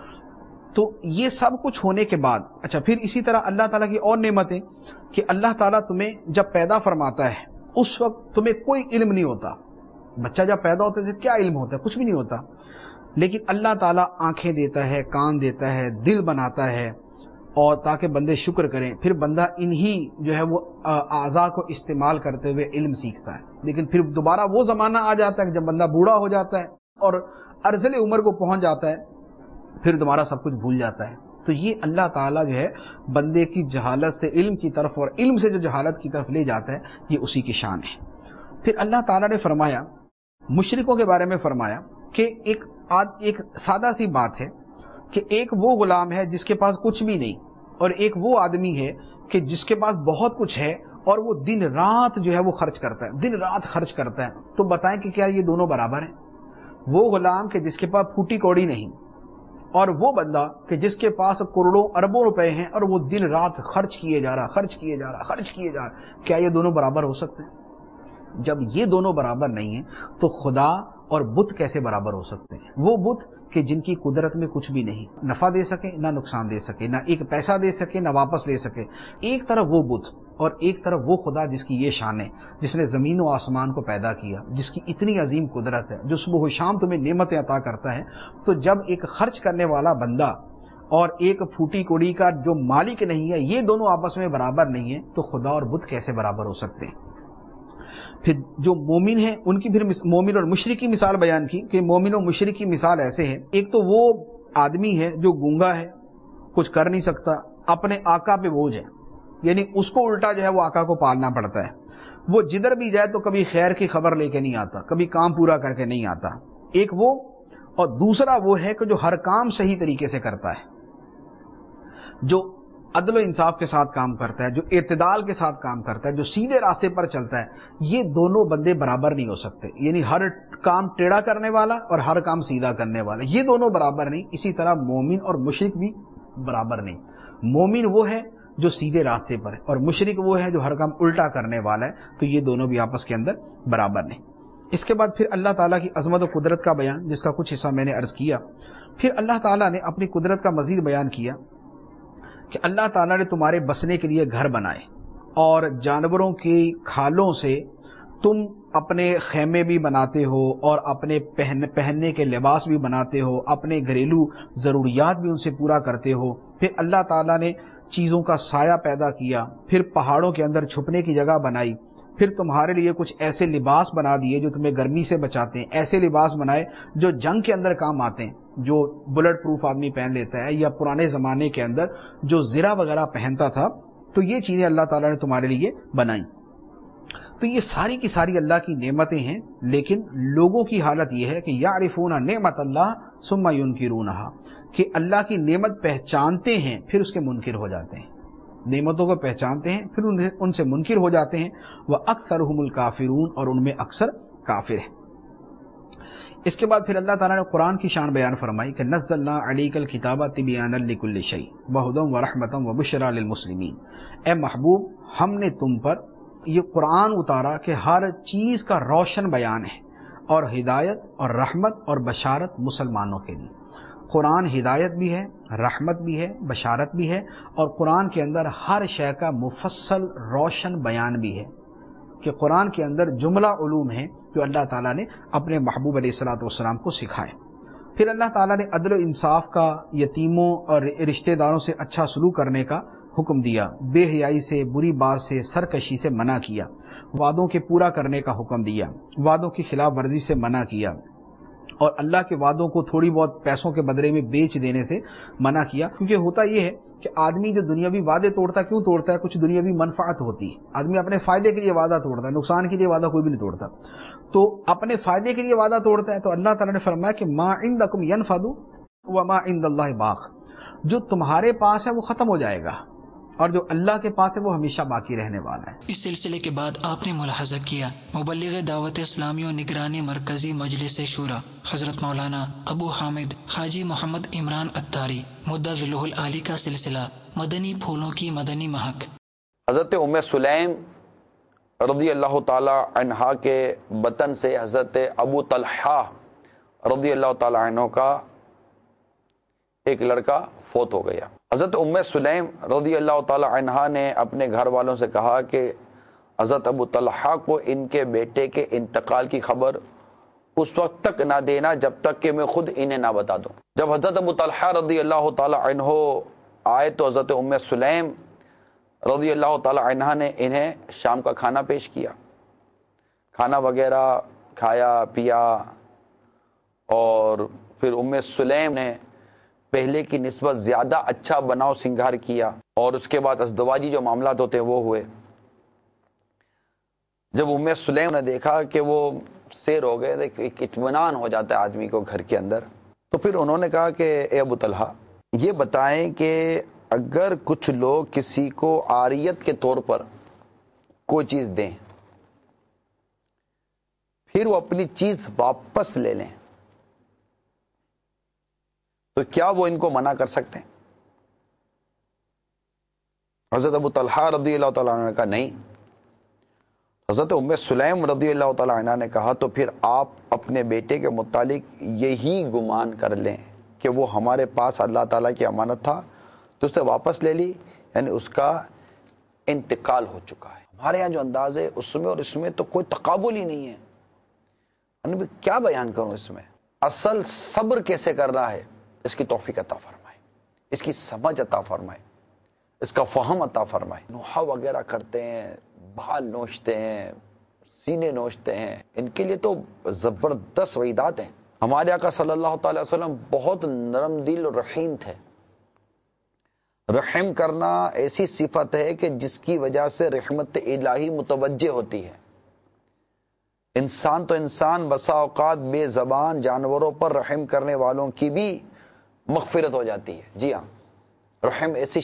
تو یہ سب کچھ ہونے کے بعد اچھا پھر اسی طرح اللہ تعالیٰ کی اور نعمتیں کہ اللہ تعالیٰ تمہیں جب پیدا فرماتا ہے اس وقت تمہیں کوئی علم نہیں ہوتا، بچہ جب پیدا ہوتا ہے کیا علم ہوتا ہے؟ کچھ بھی نہیں ہوتا، لیکن اللہ تعالیٰ آنکھیں دیتا ہے، کان دیتا ہے، دل بناتا ہے، اور تاکہ بندے شکر کریں، پھر بندہ انہی جو ہے وہ اعضاء کو استعمال کرتے ہوئے علم سیکھتا ہے۔ لیکن پھر دوبارہ وہ زمانہ آ جاتا ہے کہ جب بندہ بوڑھا ہو جاتا ہے اور ارذل عمر کو پہنچ جاتا ہے، پھر دوبارہ سب کچھ بھول جاتا ہے۔ تو یہ اللہ تعالیٰ جو ہے بندے کی جہالت سے علم کی طرف اور علم سے جو جہالت کی طرف لے جاتا ہے، یہ اسی کی شان ہے۔ پھر اللہ تعالیٰ نے فرمایا مشرکوں کے بارے میں فرمایا کہ ایک ایک سادہ سی بات ہے کہ ایک وہ غلام ہے جس کے پاس کچھ بھی نہیں، اور ایک وہ آدمی ہے کہ جس کے پاس بہت کچھ ہے اور وہ دن رات جو ہے وہ خرچ کرتا ہے، دن رات خرچ کرتا ہے۔ تو بتائیں کہ کیا یہ دونوں برابر ہیں؟ وہ غلام کہ جس کے پاس پھوٹی کوڑی نہیں، اور وہ بندہ کہ جس کے پاس کروڑوں اربوں روپے ہیں اور وہ دن رات خرچ کیے جا رہا خرچ کیے جا رہا خرچ کیے جا رہا کیا یہ دونوں برابر ہو سکتے ہیں؟ جب یہ دونوں برابر نہیں ہیں تو خدا اور بت کیسے برابر ہو سکتے ہیں؟ وہ بت کہ جن کی قدرت میں کچھ بھی نہیں، نفع دے سکے نہ نقصان دے سکے، نہ ایک پیسہ دے سکے نہ واپس لے سکے، ایک طرف وہ بت اور ایک طرف وہ خدا جس کی یہ شان ہے، جس نے زمین و آسمان کو پیدا کیا، جس کی اتنی عظیم قدرت ہے، جو صبح و شام تمہیں نعمتیں عطا کرتا ہے۔ تو جب ایک خرچ کرنے والا بندہ اور ایک پھوٹی کوڑی کا جو مالک نہیں ہے، یہ دونوں آپس میں برابر نہیں ہیں، تو خدا اور بت کیسے برابر ہو سکتے ہیں؟ پھر جو مومن ہیں ان کی پھر مومن اور مشرک کی مثال بیان کی کہ مومن اور مشرک کی مثال ایسے ہے، ایک تو وہ آدمی ہے جو گونگا ہے، کچھ کر نہیں سکتا، اپنے آقا پہ بوجھ ہے، یعنی اس کو الٹا جو ہے وہ آقا کو پالنا پڑتا ہے، وہ جدھر بھی جائے تو کبھی خیر کی خبر لے کے نہیں آتا، کبھی کام پورا کر کے نہیں آتا، ایک وہ، اور دوسرا وہ ہے کہ جو ہر کام صحیح طریقے سے کرتا ہے، جو عدل و انصاف کے ساتھ کام کرتا ہے، جو اعتدال کے ساتھ کام کرتا ہے، جو سیدھے راستے پر چلتا ہے، یہ دونوں بندے برابر نہیں ہو سکتے. یعنی ہر کام ٹیڑھا کرنے والا اور ہر کام سیدھا کرنے والا، یہ دونوں برابر نہیں. اسی طرح مومن اور مشرک بھی برابر نہیں. مومن وہ ہے جو سیدھے راستے پر ہے اور مشرک وہ ہے جو ہر کام الٹا کرنے والا ہے، تو یہ دونوں بھی آپس کے اندر برابر نہیں. اس کے بعد پھر اللہ تعالیٰ کی عظمت و قدرت کا بیان، جس کا کچھ حصہ میں نے عرض کیا. پھر اللہ تعالیٰ نے اپنی قدرت کا مزید بیان کیا کہ اللہ تعالیٰ نے تمہارے بسنے کے لیے گھر بنائے اور جانوروں کی کھالوں سے تم اپنے خیمے بھی بناتے ہو اور اپنے پہن پہننے کے لباس بھی بناتے ہو، اپنے گھریلو ضروریات بھی ان سے پورا کرتے ہو. پھر اللہ تعالیٰ نے چیزوں کا سایہ پیدا کیا، پھر پہاڑوں کے اندر چھپنے کی جگہ بنائی، پھر تمہارے لیے کچھ ایسے لباس بنا دیے جو تمہیں گرمی سے بچاتے ہیں، ایسے لباس بنائے جو جنگ کے اندر کام آتے ہیں، جو بلٹ پروف آدمی پہن لیتا ہے، یا پرانے زمانے کے اندر جو زرہ وغیرہ پہنتا تھا. تو یہ چیزیں اللہ تعالیٰ نے تمہارے لیے بنائیں. تو یہ ساری کی ساری اللہ کی نعمتیں ہیں، لیکن لوگوں کی حالت یہ ہے کہ یعرفون نعمت اللہ ثم ینکرونہا، کہ اللہ کی نعمت پہچانتے ہیں پھر اس کے منکر ہو جاتے ہیں. نعمتوں کو پہچانتے ہیں پھر ان سے منکر ہو جاتے ہیں. وَأَكْثَرُهُمُ الْكَافِرُونَ، اور ان میں اکثر کافر ہیں. اس کے بعد پھر اللہ تعالیٰ نے قرآن کی شان بیان فرمائی کہ نزلنا علیک الکتاب تبیانا لکل شیء وہدی ورحمۃ وبشریٰ للمسلمین. اے محبوب، ہم نے تم پر یہ قرآن اتارا کہ ہر چیز کا روشن بیان ہے اور ہدایت اور رحمت اور بشارت مسلمانوں کے لیے. قرآن ہدایت بھی ہے، رحمت بھی ہے، بشارت بھی ہے، اور قرآن کے اندر ہر شے کا مفصل روشن بیان بھی ہے. کہ قرآن کے اندر جملہ علوم ہیں جو اللہ تعالیٰ نے اپنے محبوب علیہ الصلوۃ والسلام کو سکھائے. پھر اللہ تعالیٰ نے عدل و انصاف کا، یتیموں اور رشتہ داروں سے اچھا سلوک کرنے کا حکم دیا، بے حیائی سے، بری بات سے، سرکشی سے منع کیا، وعدوں کے پورا کرنے کا حکم دیا، وعدوں کی خلاف ورزی سے منع کیا، اور اللہ کے وعدوں کو تھوڑی بہت پیسوں کے بدلے میں بیچ دینے سے منع کیا. کیونکہ ہوتا یہ ہے کہ آدمی جو دنیاوی وعدے توڑتا ہے، کیوں توڑتا ہے؟ کچھ دنیاوی منفعت ہوتی ہے. آدمی اپنے فائدے کے لیے وعدہ توڑتا ہے، نقصان کے لیے وعدہ کوئی بھی نہیں توڑتا. تو اپنے فائدے کے لیے وعدہ توڑتا ہے. تو اللہ تعالیٰ نے فرمایا کہ ما عندکم ینفد وما عند اللہ باق، جو تمہارے پاس ہے وہ ختم ہو جائے گا اور جو اللہ کے پاس ہے وہ ہمیشہ باقی رہنے والا ہے. اس سلسلے کے بعد آپ نے ملاحظہ کیا مبلغ دعوت اسلامی و نگرانی مرکزی مجلس شورا حضرت مولانا ابو حامد حاجی محمد عمران اتاری مدہ ذلہ العالی کا سلسلہ مدنی پھولوں کی مدنی مہک. حضرت ام سلیم رضی اللہ تعالی عنہا کے بطن سے حضرت ابو طلحہ رضی اللہ تعالی عنہ کا ایک لڑکا فوت ہو گیا. حضرت ام سلیم رضی اللہ تعالی عنہا نے اپنے گھر والوں سے کہا کہ حضرت ابو طلحہ کو ان کے بیٹے کے انتقال کی خبر اس وقت تک نہ دینا جب تک کہ میں خود انہیں نہ بتا دوں. جب حضرت ابو طلحہ رضی اللہ تعالی عنہ آئے تو حضرت ام سلیم رضی اللہ تعالی عنہ نے انہیں شام کا کھانا پیش کیا. کھانا وغیرہ کھایا پیا، اور پھر ام سلیم نے پہلے کی نسبت زیادہ اچھا بناؤ سنگھار کیا، اور اس کے بعد ازدواجی جو معاملات ہوتے ہیں وہ ہوئے. جب ام سلیم نے دیکھا کہ وہ سیر ہو گئے، ایک اطمینان ہو جاتا ہے آدمی کو گھر کے اندر، تو پھر انہوں نے کہا کہ اے ابو طلحہ، یہ بتائیں کہ اگر کچھ لوگ کسی کو عاریت کے طور پر کوئی چیز دیں، پھر وہ اپنی چیز واپس لے لیں، تو کیا وہ ان کو منع کر سکتے ہیں؟ حضرت ابو طلحہ رضی اللہ تعالیٰ عنہ نے کہا نہیں. حضرت ام سلیم رضی اللہ تعالیٰ عنہ نے کہا تو پھر آپ اپنے بیٹے کے متعلق یہی گمان کر لیں کہ وہ ہمارے پاس اللہ تعالیٰ کی امانت تھا تو اسے واپس لے لی، یعنی اس کا انتقال ہو چکا ہے. ہمارے یہاں جو انداز ہے اس میں اور اس میں تو کوئی تقابل ہی نہیں ہے. یعنی کیا بیان کروں اس میں؟ اصل صبر کیسے کرنا ہے اس کی توفیق عطا فرمائے، اس کی سمجھ عطا فرمائے، اس کا فہم عطا فرمائے. نوحہ وغیرہ کرتے ہیں، بال نوچتے ہیں، سینے نوچتے ہیں، ان کے لیے تو زبردست وعیدات ہیں. ہمارے آقا صلی اللہ تعالی وسلم بہت نرم دل اور رحیم تھے. رحم کرنا ایسی صفت ہے کہ جس کی وجہ سے رحمت الہی متوجہ ہوتی ہے. انسان تو انسان، بسا اوقات بے زبان جانوروں پر رحم کرنے والوں کی بھی مغفرت ہو جاتی ہے. جی ہاں، رحم ایسی شے ہے.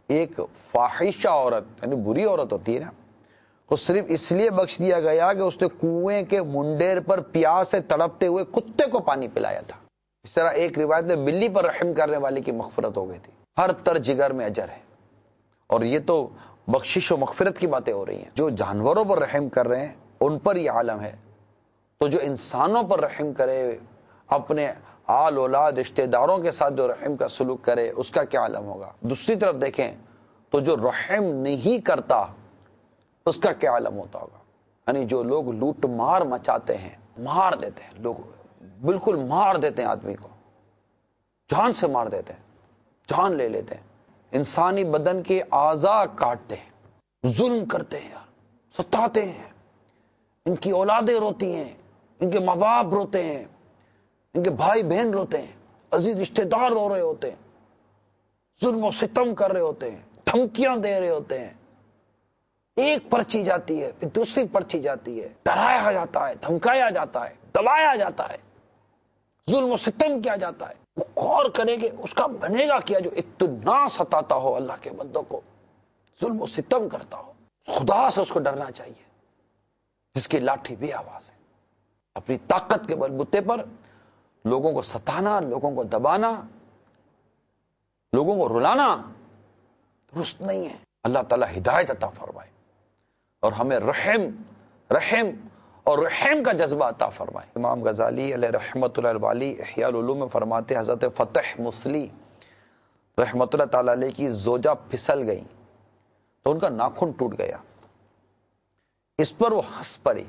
ایک فاحشہ عورت یعنی بری عورت ہوتی ہے نا، وہ صرف اس لیے بخش دیا گیا کہ اس نے کنویں کے منڈیر پر پیاس سے تڑپتے ہوئے کتے کو پانی پلایا تھا۔ اس طرح ایک روایت میں بلی پر رحم کرنے والے کی مغفرت ہو گئی تھی۔ ہر تر جگر میں اجر ہے، اور یہ تو بخشش و مغفرت کی باتیں ہو رہی ہیں۔ جو جانوروں پر رحم کر رہے ہیں ان پر یہ عالم ہے، تو جو انسانوں پر رحم کرے، اپنے آل اولاد رشتہ داروں کے ساتھ جو رحم کا سلوک کرے، اس کا کیا عالم ہوگا۔ دوسری طرف دیکھیں تو جو رحم نہیں کرتا اس کا کیا عالم ہوتا ہوگا۔ یعنی جو لوگ لوٹ مار مچاتے ہیں، مار دیتے ہیں، لوگ بالکل مار دیتے ہیں، آدمی کو جان سے مار دیتے ہیں، جان لے لیتے ہیں، انسانی بدن کے اعضاء کاٹتے ہیں، ظلم کرتے ہیں، ستاتے ہیں، ان کی اولادیں روتی ہیں، ان کے ماں باپ روتے ہیں، ان کے بھائی بہن روتے ہیں، عزیز رشتہ دار رو رہے ہوتے ہیں، ظلم و ستم کر رہے ہوتے ہیں، دھمکیاں دے رہے ہوتے ہیں۔ ایک پرچی جاتی ہے، پھر دوسری پرچی جاتی ہے، ڈرایا جاتا ہے، دھمکایا جاتا ہے، دبایا جاتا ہے، ظلم و ستم کیا جاتا ہے۔ وہ غور کریں گے اس کا بنے گا کیا جو اتنا ستاتا ہو اللہ کے بندوں کو، ظلم و ستم کرتا ہو۔ خدا سے اس کو ڈرنا چاہیے، جس کی لاٹھی بے آواز ہے۔ اپنی طاقت کے بلبوتے پر لوگوں کو ستانا، لوگوں کو دبانا، لوگوں کو رلانا درست نہیں ہے۔ اللہ تعالی ہدایت عطا فرمائے اور ہمیں رحم رحم اور رحم کا جذبہ عطا فرمائے۔ امام غزالی علیہ رحمۃ اللہ الوالی احیاء العلوم میں فرماتے ہیں، حضرت فتح مصلی رحمۃ اللہ تعالی علیہ کی زوجہ پھسل گئی تو ان کا ناخن ٹوٹ گیا، اس پر وہ ہنس پڑی۔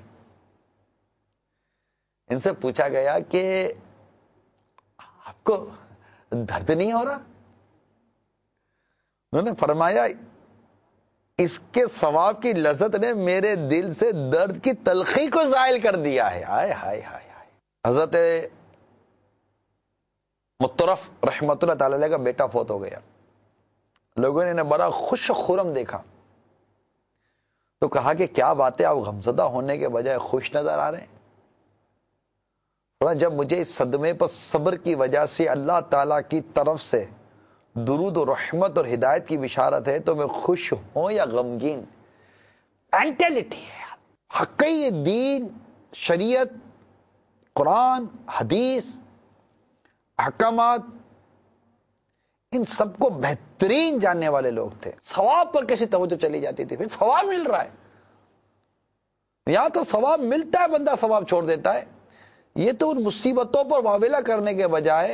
ان سے پوچھا گیا کہ آپ کو درد نہیں ہو رہا؟ انہوں نے فرمایا اس کے ثواب کی لذت نے میرے دل سے درد کی تلخی کو زائل کر دیا ہے۔ آئے ہائے ہائے ہائے۔ حضرت مطرف رحمت اللہ تعالی علیہ کا بیٹا فوت ہو گیا، لوگوں نے انہیں بڑا خوش و خرم دیکھا تو کہا کہ کیا بات ہے، آپ غمزدہ ہونے کے بجائے خوش نظر آ رہے ہیں؟ جب مجھے اس صدمے پر صبر کی وجہ سے اللہ تعالی کی طرف سے درود و رحمت اور ہدایت کی بشارت ہے تو میں خوش ہوں یا غمگین؟ مینٹلٹی ہے۔ حقیقی دین، شریعت، قرآن، حدیث، احکامات، ان سب کو بہترین جاننے والے لوگ تھے۔ ثواب پر کیسی توجہ چلی جاتی تھی، پھر ثواب مل رہا ہے، یا تو ثواب ملتا ہے بندہ ثواب چھوڑ دیتا ہے، یہ تو ان مصیبتوں پر واویلا کرنے کے بجائے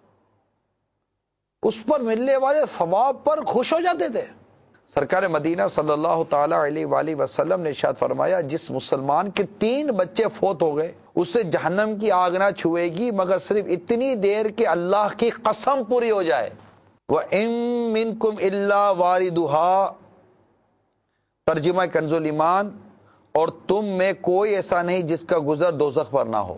اس پر ملنے والے ثواب پر خوش ہو جاتے تھے۔ سرکار مدینہ صلی اللہ تعالی علیہ وآلہ وسلم نے ارشاد فرمایا، جس مسلمان کے تین بچے فوت ہو گئے اسے جہنم کی آگ نہ چھوئے گی مگر صرف اتنی دیر کہ اللہ کی قسم پوری ہو جائے۔ وَإِن مِّنكُمْ إِلَّا وَارِدُهَا، ترجمہ کنز الایمان، اور تم میں کوئی ایسا نہیں جس کا گزر دوزخ پر نہ ہو۔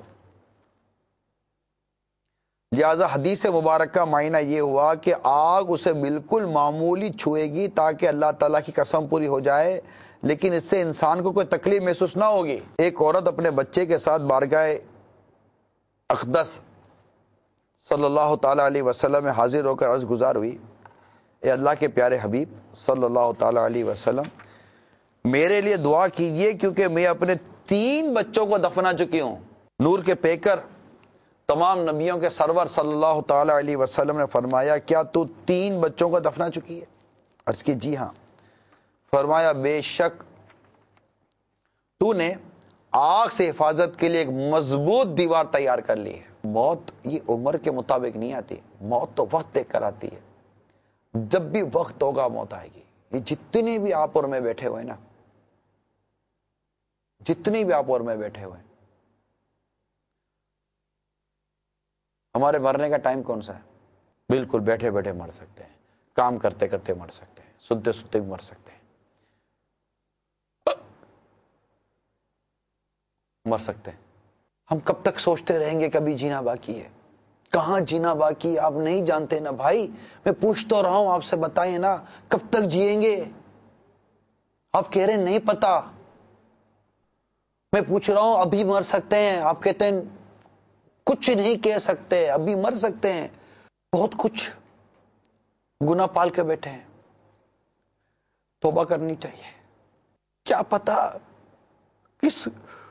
لہذا حدیث مبارکہ معنی یہ ہوا کہ آگ اسے بالکل معمولی چھوئے گی تاکہ اللہ تعالیٰ کی قسم پوری ہو جائے، لیکن اس سے انسان کو کوئی تکلیف محسوس نہ ہوگی۔ ایک عورت اپنے بچے کے ساتھ بارگاہ اقدس صلی اللہ تعالیٰ علیہ وسلم میں حاضر ہو کر عرض گزار ہوئی، اے اللہ کے پیارے حبیب صلی اللہ تعالیٰ علیہ وسلم، میرے لیے دعا کیجئے کیونکہ میں اپنے تین بچوں کو دفنا چکی ہوں۔ نور کے پیکر تمام نبیوں کے سرور صلی اللہ تعالی علیہ وسلم نے فرمایا، کیا تو تین بچوں کو دفنا چکی ہے؟ عرض کی جی ہاں۔ فرمایا، بے شک تو نے آگ سے حفاظت کے لیے ایک مضبوط دیوار تیار کر لی ہے۔ موت یہ عمر کے مطابق نہیں آتی، موت تو وقت دیکھ کر آتی ہے۔ جب بھی وقت ہوگا موت آئے گی۔ یہ جتنے بھی آپ اور میں بیٹھے ہوئے نا، جتنے بھی آپ اور میں بیٹھے ہوئے، ہمارے مرنے کا ٹائم کون سا ہے؟ بالکل بیٹھے بیٹھے مر سکتے ہیں، کام کرتے کرتے مر سکتے ہیں، سنتے سنتے بھی مر سکتے ہیں، مر سکتے ہیں۔ ہم کب تک سوچتے رہیں گے کبھی جینا باقی ہے؟ کہاں جینا باقی ہے آپ نہیں جانتے نا بھائی، میں پوچھ تو رہا ہوں آپ سے، بتائیں نا کب تک جیئیں گے؟ آپ کہہ رہے ہیں نہیں پتا، میں پوچھ رہا ہوں ابھی مر سکتے ہیں، آپ کہتے ہیں کچھ نہیں کہہ سکتے، ابھی مر سکتے ہیں۔ بہت کچھ گناہ پال کے بیٹھے ہیں، توبہ کرنی چاہیے. کیا پتا کس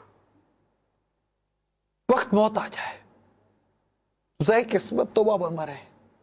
وقت موت آ جائے. ضائع قسمت توبہ پر مرے,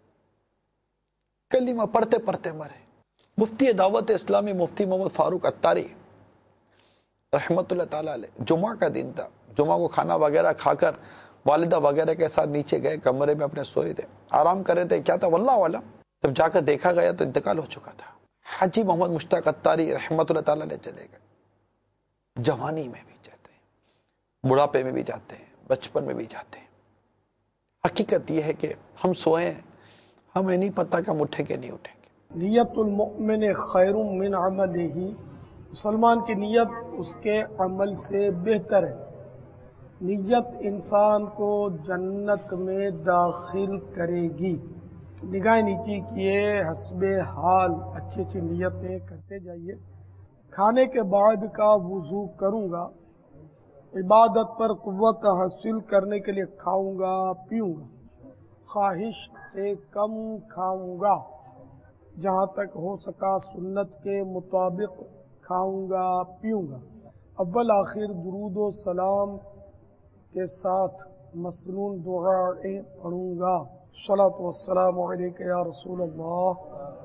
کلمہ پڑھتے پڑھتے مرے. مفتی دعوت اسلامی مفتی محمد فاروق اتاری رحمت اللہ تعالی علیہ, جمعہ کا دن تھا, جمعہ کو کھانا وغیرہ کھا کر والدہ وغیرہ کے ساتھ نیچے گئے, کمرے میں اپنے سوئے تھے, آرام کر رہے تھے. کیا تھا واللہ عالم, جب جا کر دیکھا گیا تو انتقال ہو چکا تھا. حاجی محمد مشتاق اتاری رحمت اللہ تعالی علیہ چلے گئے. جوانی میں بھی جاتے ہیں, بڑھاپے میں بھی جاتے ہیں, بچپن میں بھی جاتے ہیں. حقیقت یہ ہے کہ ہم سوئے, ہمیں نہیں پتا کہ ہم اٹھیں گے نہیں اٹھیں گے. نیت المؤمن خیر من عملہ, مسلمان کی نیت اس کے عمل سے بہتر ہے. نیت انسان کو جنت میں داخل کرے گی. نگاہ نیکی کیے حسب حال اچھی اچھی نیتیں کرتے جائیے. کھانے کے بعد کا وضو کروں گا, عبادت پر قوت حاصل کرنے کے لیے کھاؤں گا پیوں گا, خواہش سے کم کھاؤں گا, جہاں تک ہو سکا سنت کے مطابق کھاؤں گا پیوں گا. اول آخر درود و سلام کے ساتھ مسنون دعائیں پڑھوں گا. الصلاۃ والسلام علیک یا رسول اللہ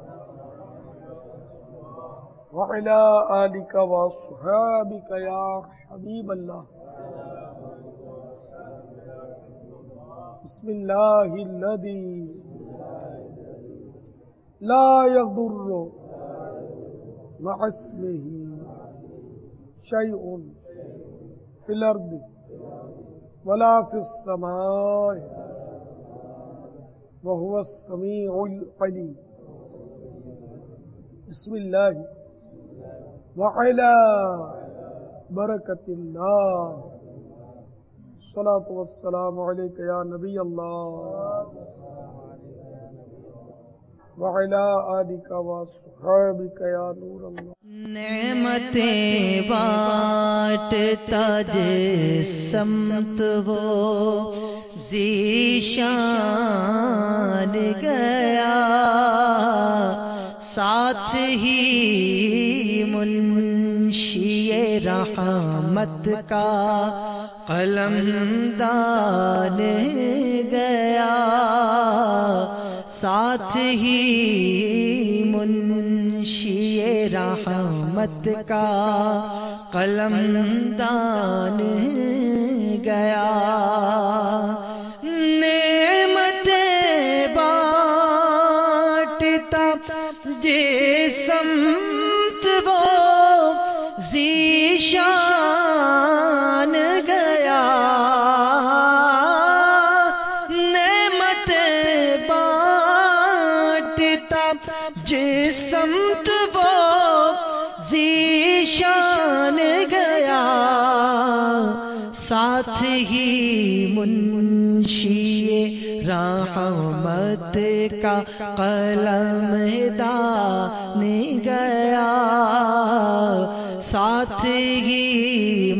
وعلی آلک واصحابک یا حبیب اللہ. بسم اللہ الذی لا یضر مع اسمہ شیء فی الارض ولا فی السماء وهو السمیع العلیم. بسم اللہ وعلی برکت اللہ. الصلاۃ والسلام علیک یا نبی اللہ وعلی آلک واصحابک یا نور اللہ. نعمتیں بانٹتا جس سمت وہ ذیشان گیا, ساتھ ہی منشی رحمت کا قلم دان گیا, ساتھ ہی منشی رحمت کا قلم دان گیا. نعمتیں بانٹتا جس سمت وہ ذیشان گیا, نعمتیں بانٹتا جس سمت وہ ذیشان گیا, ساتھ ہی منشی رحمت کا قلم دان گیا, ساتھ ہی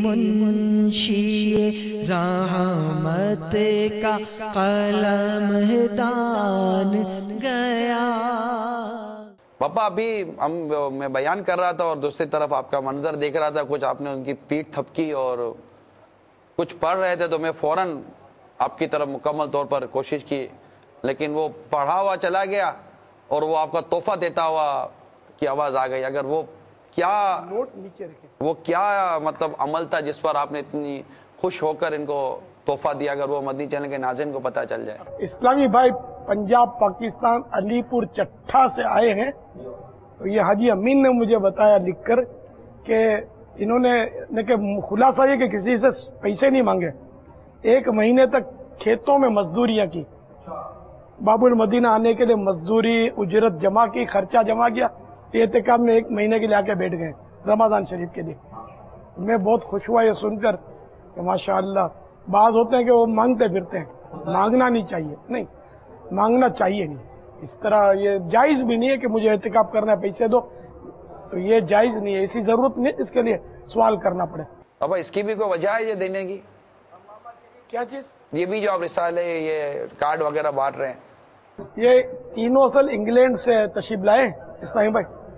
منشی رحمت کا قلم دان گیا. پاپا ابھی ہم میں بیان کر رہا تھا اور دوسری طرف آپ کا منظر دیکھ رہا تھا, کچھ آپ نے ان کی پیٹھ تھپکی اور کچھ پڑھ رہے تھے, تو میں فوراً آپ کی طرف مکمل طور پر کوشش کی, لیکن وہ پڑھا ہوا چلا گیا اور وہ آپ کا تحفہ دیتا ہوا کی آواز آ گئی. اگر وہ کیا وہ کیا مطلب عمل تھا جس پر آپ نے اتنی خوش ہو کر ان کو تحفہ دیا, اگر وہ مدنی چینل کے ناظرین کو پتہ چل جائے. اسلامی بھائی پنجاب پاکستان علی پور چٹھا سے آئے ہیں, تو یہ حاجی امین نے مجھے بتایا لکھ کر کہ انہوں نے کہ خلاصہ یہ کہ کسی سے پیسے نہیں مانگے, ایک مہینے تک کھیتوں میں مزدوریاں کی, باب المدینہ آنے کے لیے مزدوری اجرت جمع کی, خرچہ جمع کیا, اعتکاف میں ایک مہینے کے لیے آ کے بیٹھ گئے رمضان شریف کے لیے. میں بہت خوش ہوا یہ سن کر کہ ماشاءاللہ. بعض ہوتے ہیں کہ وہ مانگتے پھرتے ہیں, مانگنا نہیں چاہیے, نہیں مانگنا چاہیے نہیں, اس طرح یہ جائز بھی نہیں ہے کہ مجھے اعتکاف کرنا ہے پیسے دو, تو یہ جائز نہیں ہے, ایسی ضرورت نہیں اس کے لیے سوال کرنا پڑے. اب اس کی بھی کوئی وجہ ہے یہ دینے کی؟ کیا چیز؟ یہ بھی جو آپ رسالے یہ کارڈ وغیرہ بانٹ رہے ہیں, یہ تینوں اصل انگلینڈ سے تشریف لائے اسلامی بھائی,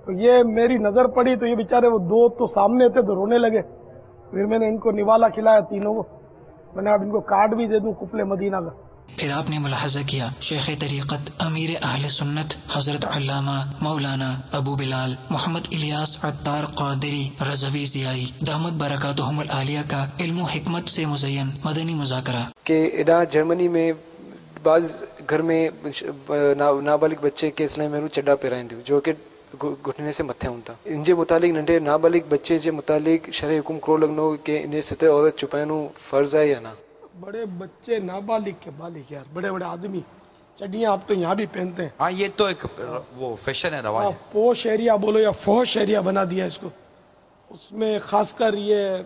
تو یہ میری نظر پڑی تو یہ بیچارے وہ دو تو سامنے تھے تو رونے لگے. پھر میں نے ان کو نوالا کھلایا تینوں کو. میں نے اب ان کو کارڈ بھی دے دوں قفل مدینہ کا. پھر آپ نے ملاحظہ کیا شیخ طریقت امیر اہل سنت حضرت علامہ مولانا ابو بلال محمد الیاس عطار قادری رضوی ضیائی دامت برکاتہم العالیہ کا علم و حکمت سے مزین مدنی مذاکرہ کہ ادا جرمنی میں بعض گھر میں نابالغ بچے کے اسلام میں چڈا پہرائیں تھے جو کہ گھٹنے سے متھے ہوں تھا. ان کے متعلق ننڈے نابالغ بچے کے متعلق شرع حکم کرو لگنو کہ انہیں سطح عورت چھپائنو فرض ہے یا نہ. بڑے بچے نابالغ کے بالغ یار بڑے بڑے آدمی چڈیاں آپ تو یہاں بھی پہنتے ہیں. ہاں یہ تو ایک وہ فیشن ہے رواج ہے. پوش ایریا بولو یا فوش ایریا بنا دیا اس کو. اس میں خاص کر یہ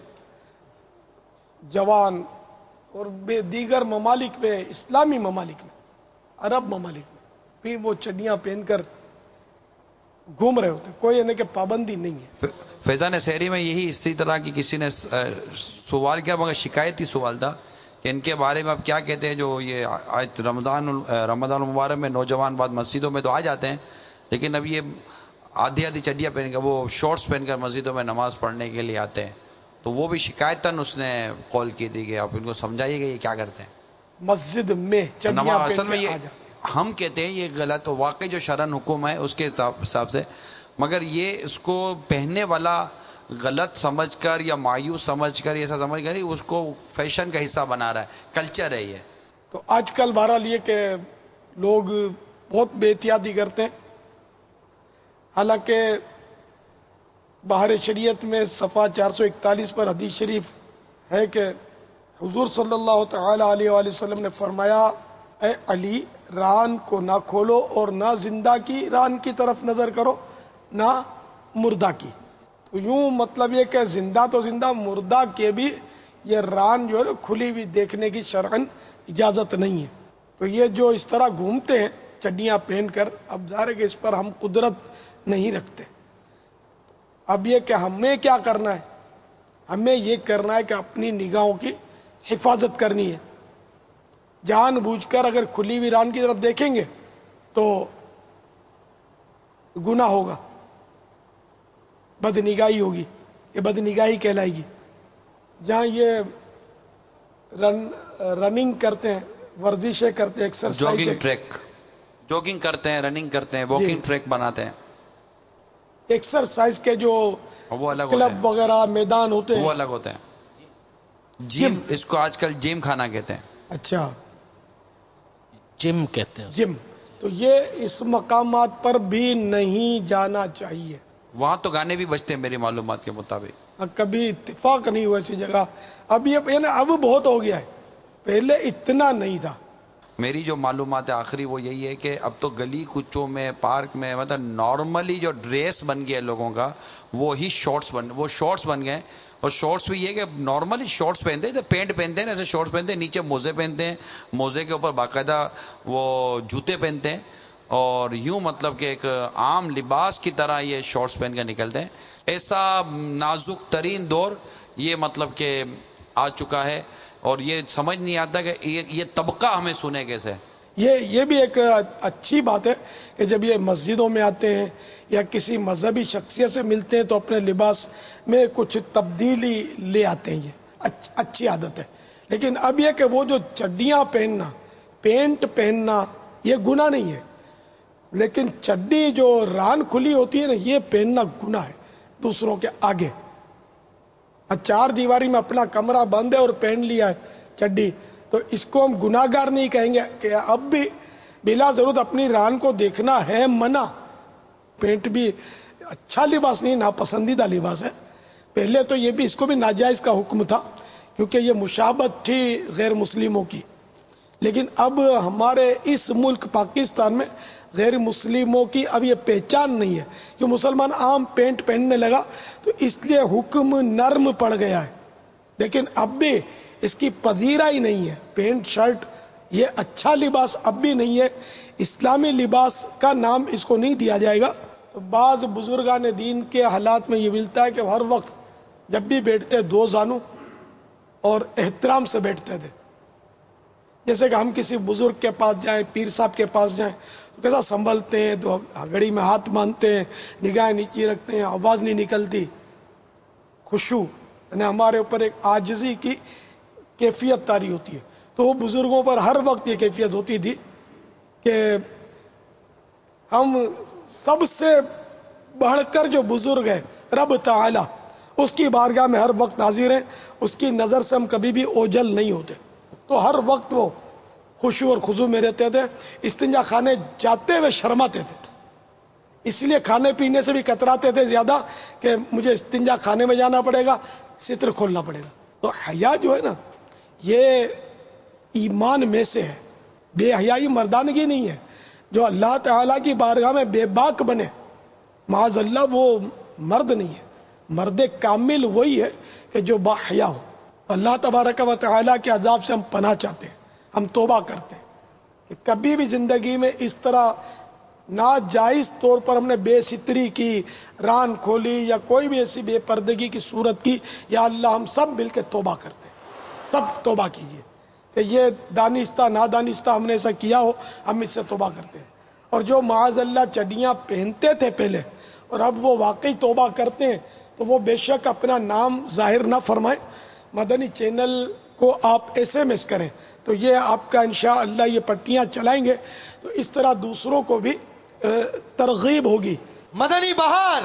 جوان اور دیگر ممالک میں اسلامی ممالک میں عرب ممالک میں بھی وہ چڈیاں پہن کر گھوم رہے ہوتے. کوئی یعنی کہ پابندی نہیں ہے. فیضان شہری میں یہی اسی طرح کی کسی نے سوال کیا مگر شکایتی سوال تھا کہ ان کے بارے میں آپ کیا کہتے ہیں جو یہ آج رمضان رمضان المبارک میں نوجوان بعد مسجدوں میں تو آ جاتے ہیں لیکن اب یہ آدھی آدھی چڈیاں پہن کر وہ شارٹس پہن کر مسجدوں میں نماز پڑھنے کے لیے آتے ہیں. تو وہ بھی شکایتاً اس نے کال کی تھی کہ آپ ان کو سمجھائیے گا یہ کیا کرتے ہیں مسجد میں نماز. اصل میں یہ ہم کہتے ہیں یہ غلط تو واقعی جو شرعن حکم ہے اس کے حساب سے مگر یہ اس کو پہننے والا غلط سمجھ کر یا مایوس سمجھ کر ایسا سمجھ کر اس کو فیشن کا حصہ بنا رہا ہے. کلچر ہے یہ. تو آج کل بہرحال یہ کہ لوگ بہت بے احتیاطی کرتے ہیں. حالانکہ بہار شریعت میں صفحہ چار سو اکتالیس پر حدیث شریف ہے کہ حضور صلی اللہ تعالی علیہ وآلہ وسلم نے فرمایا اے علی ران کو نہ کھولو اور نہ زندہ کی ران کی طرف نظر کرو نہ مردہ کی. تو یوں مطلب یہ کہ زندہ تو زندہ مردہ کے بھی یہ ران جو ہے کھلی ہوئی دیکھنے کی شرعن اجازت نہیں ہے. تو یہ جو اس طرح گھومتے ہیں چڈیاں پہن کر اب ظاہر ہے کہ اس پر ہم قدرت نہیں رکھتے. اب یہ کہ ہمیں کیا کرنا ہے ہمیں یہ کرنا ہے کہ اپنی نگاہوں کی حفاظت کرنی ہے. جان بوجھ کر اگر کھلی ہوئی ران کی طرف دیکھیں گے تو گناہ ہوگا بد نگاہی ہوگی یہ بد نگاہی کہلائے گی. جہاں یہ رن رننگ کرتے ہیں ورزشیں کرتے ہیں ایکسرسائز جاگنگ ٹریک جاگنگ کرتے ہیں رننگ کرتے ہیں واکنگ ٹریک بناتے ہیں ایکسرسائز کے جو وہ الگ کلب وغیرہ میدان ہوتے ہیں وہ الگ ہوتے ہیں. جم اس کو آج کل جم کھانا کہتے ہیں. اچھا جم کہتے ہیں جم. تو یہ اس مقامات پر بھی نہیں جانا چاہیے. وہاں تو گانے بھی بجتے ہیں میری معلومات کے مطابق. کبھی اتفاق نہیں ہوا ایسی جگہ. اب یہ اب بہت ہو گیا ہے پہلے اتنا نہیں تھا. میری جو معلومات ہے آخری وہ یہی ہے کہ اب تو گلی کوچوں میں پارک میں مطلب نارملی جو ڈریس بن گیا ہے لوگوں کا وہ ہی شارٹس بن وہ شارٹس بن گئے. اور شارٹس بھی یہ کہ نارملی شارٹس پہنتے ہیں پینٹ پہنتے ہیں ایسے شارٹس پہنتے ہیں نیچے موزے پہنتے ہیں موزے کے اوپر باقاعدہ وہ جوتے پہنتے ہیں اور یوں مطلب کہ ایک عام لباس کی طرح یہ شارٹس پہن کر نکلتے ہیں. ایسا نازک ترین دور یہ مطلب کہ آ چکا ہے اور یہ سمجھ نہیں آتا کہ یہ طبقہ ہمیں سنے کیسے. یہ یہ بھی ایک اچھی بات ہے کہ جب یہ مسجدوں میں آتے ہیں یا کسی مذہبی شخصیت سے ملتے ہیں تو اپنے لباس میں کچھ تبدیلی لے آتے ہیں. یہ اچھی عادت ہے. لیکن اب یہ کہ وہ جو چڈیاں پہننا پینٹ پہننا یہ گناہ نہیں ہے لیکن چڈی جو ران کھلی ہوتی ہے نا یہ پہننا گناہ ہے دوسروں کے آگے. چار دیواری میں اپنا کمرہ بند ہے اور پہن لیا ہے چڈی تو اس کو ہم گناہ گار نہیں کہیں گے کہ اب بھی بلا ضرورت اپنی ران کو دیکھنا ہے منع. پینٹ بھی اچھا لباس نہیں ناپسندیدہ لباس ہے. پہلے تو یہ بھی اس کو بھی ناجائز کا حکم تھا کیونکہ یہ مشابہت تھی غیر مسلموں کی. لیکن اب ہمارے اس ملک پاکستان میں غیر مسلموں کی اب یہ پہچان نہیں ہے کہ مسلمان عام پینٹ پہننے لگا تو اس لیے حکم نرم پڑ گیا ہے. لیکن اب بھی اس کی پذیرائی نہیں ہے. پینٹ شرٹ یہ اچھا لباس اب بھی نہیں ہے. اسلامی لباس کا نام اس کو نہیں دیا جائے گا. تو بعض بزرگان دین کے حالات میں یہ ملتا ہے کہ ہر وقت جب بھی بیٹھتے دو زانو اور احترام سے بیٹھتے تھے. جیسے کہ ہم کسی بزرگ کے پاس جائیں، پیر صاحب کے پاس جائیں تو کیسا سنبھلتے ہیں، تو گھڑی میں ہاتھ باندھتے ہیں، نگاہیں نیچی رکھتے ہیں، آواز نہیں نکلتی، خشوع یعنی ہمارے اوپر ایک عاجزی کی کیفیت طاری ہوتی ہے. تو وہ بزرگوں پر ہر وقت یہ کیفیت ہوتی تھی کہ ہم سب سے بڑھ کر جو بزرگ ہے رب تعالی، اس کی بارگاہ میں ہر وقت حاضر ہیں، اس کی نظر سے ہم کبھی بھی اوجل نہیں ہوتے. تو ہر وقت وہ خشوع اور خضوع میں رہتے تھے. استنجا خانے جاتے ہوئے شرماتے تھے، اس لیے کھانے پینے سے بھی کتراتے تھے زیادہ کہ مجھے استنجا خانے میں جانا پڑے گا، ستر کھولنا پڑے گا. تو حیا جو ہے نا، یہ ایمان میں سے ہے. بے حیائی مردانگی نہیں ہے. جو اللہ تعالیٰ کی بارگاہ میں بے باک بنے، معاذ اللہ، وہ مرد نہیں ہے. مرد کامل وہی ہے کہ جو با حیا ہو. اللہ تبارک و تعالیٰ کے عذاب سے ہم پناہ چاہتے ہیں، ہم توبہ کرتے ہیں کہ کبھی بھی زندگی میں اس طرح ناجائز طور پر ہم نے بے ستری کی، ران کھولی، یا کوئی بھی ایسی بے پردگی کی صورت کی. یا اللہ ہم سب مل کے توبہ کرتے ہیں، سب توبہ کیجئے کہ یہ دانستہ نادانستہ ہم نے ایسا کیا ہو، ہم اس سے توبہ کرتے ہیں. اور جو معاذ اللہ چڈیاں پہنتے تھے پہلے اور اب وہ واقعی توبہ کرتے ہیں، تو وہ بے شک اپنا نام ظاہر نہ فرمائیں. مدنی چینل کو آپ ایس ایم ایس کریں تو یہ آپ کا انشاءاللہ یہ پٹیاں چلائیں گے تو اس طرح دوسروں کو بھی ترغیب ہوگی. مدنی بہار.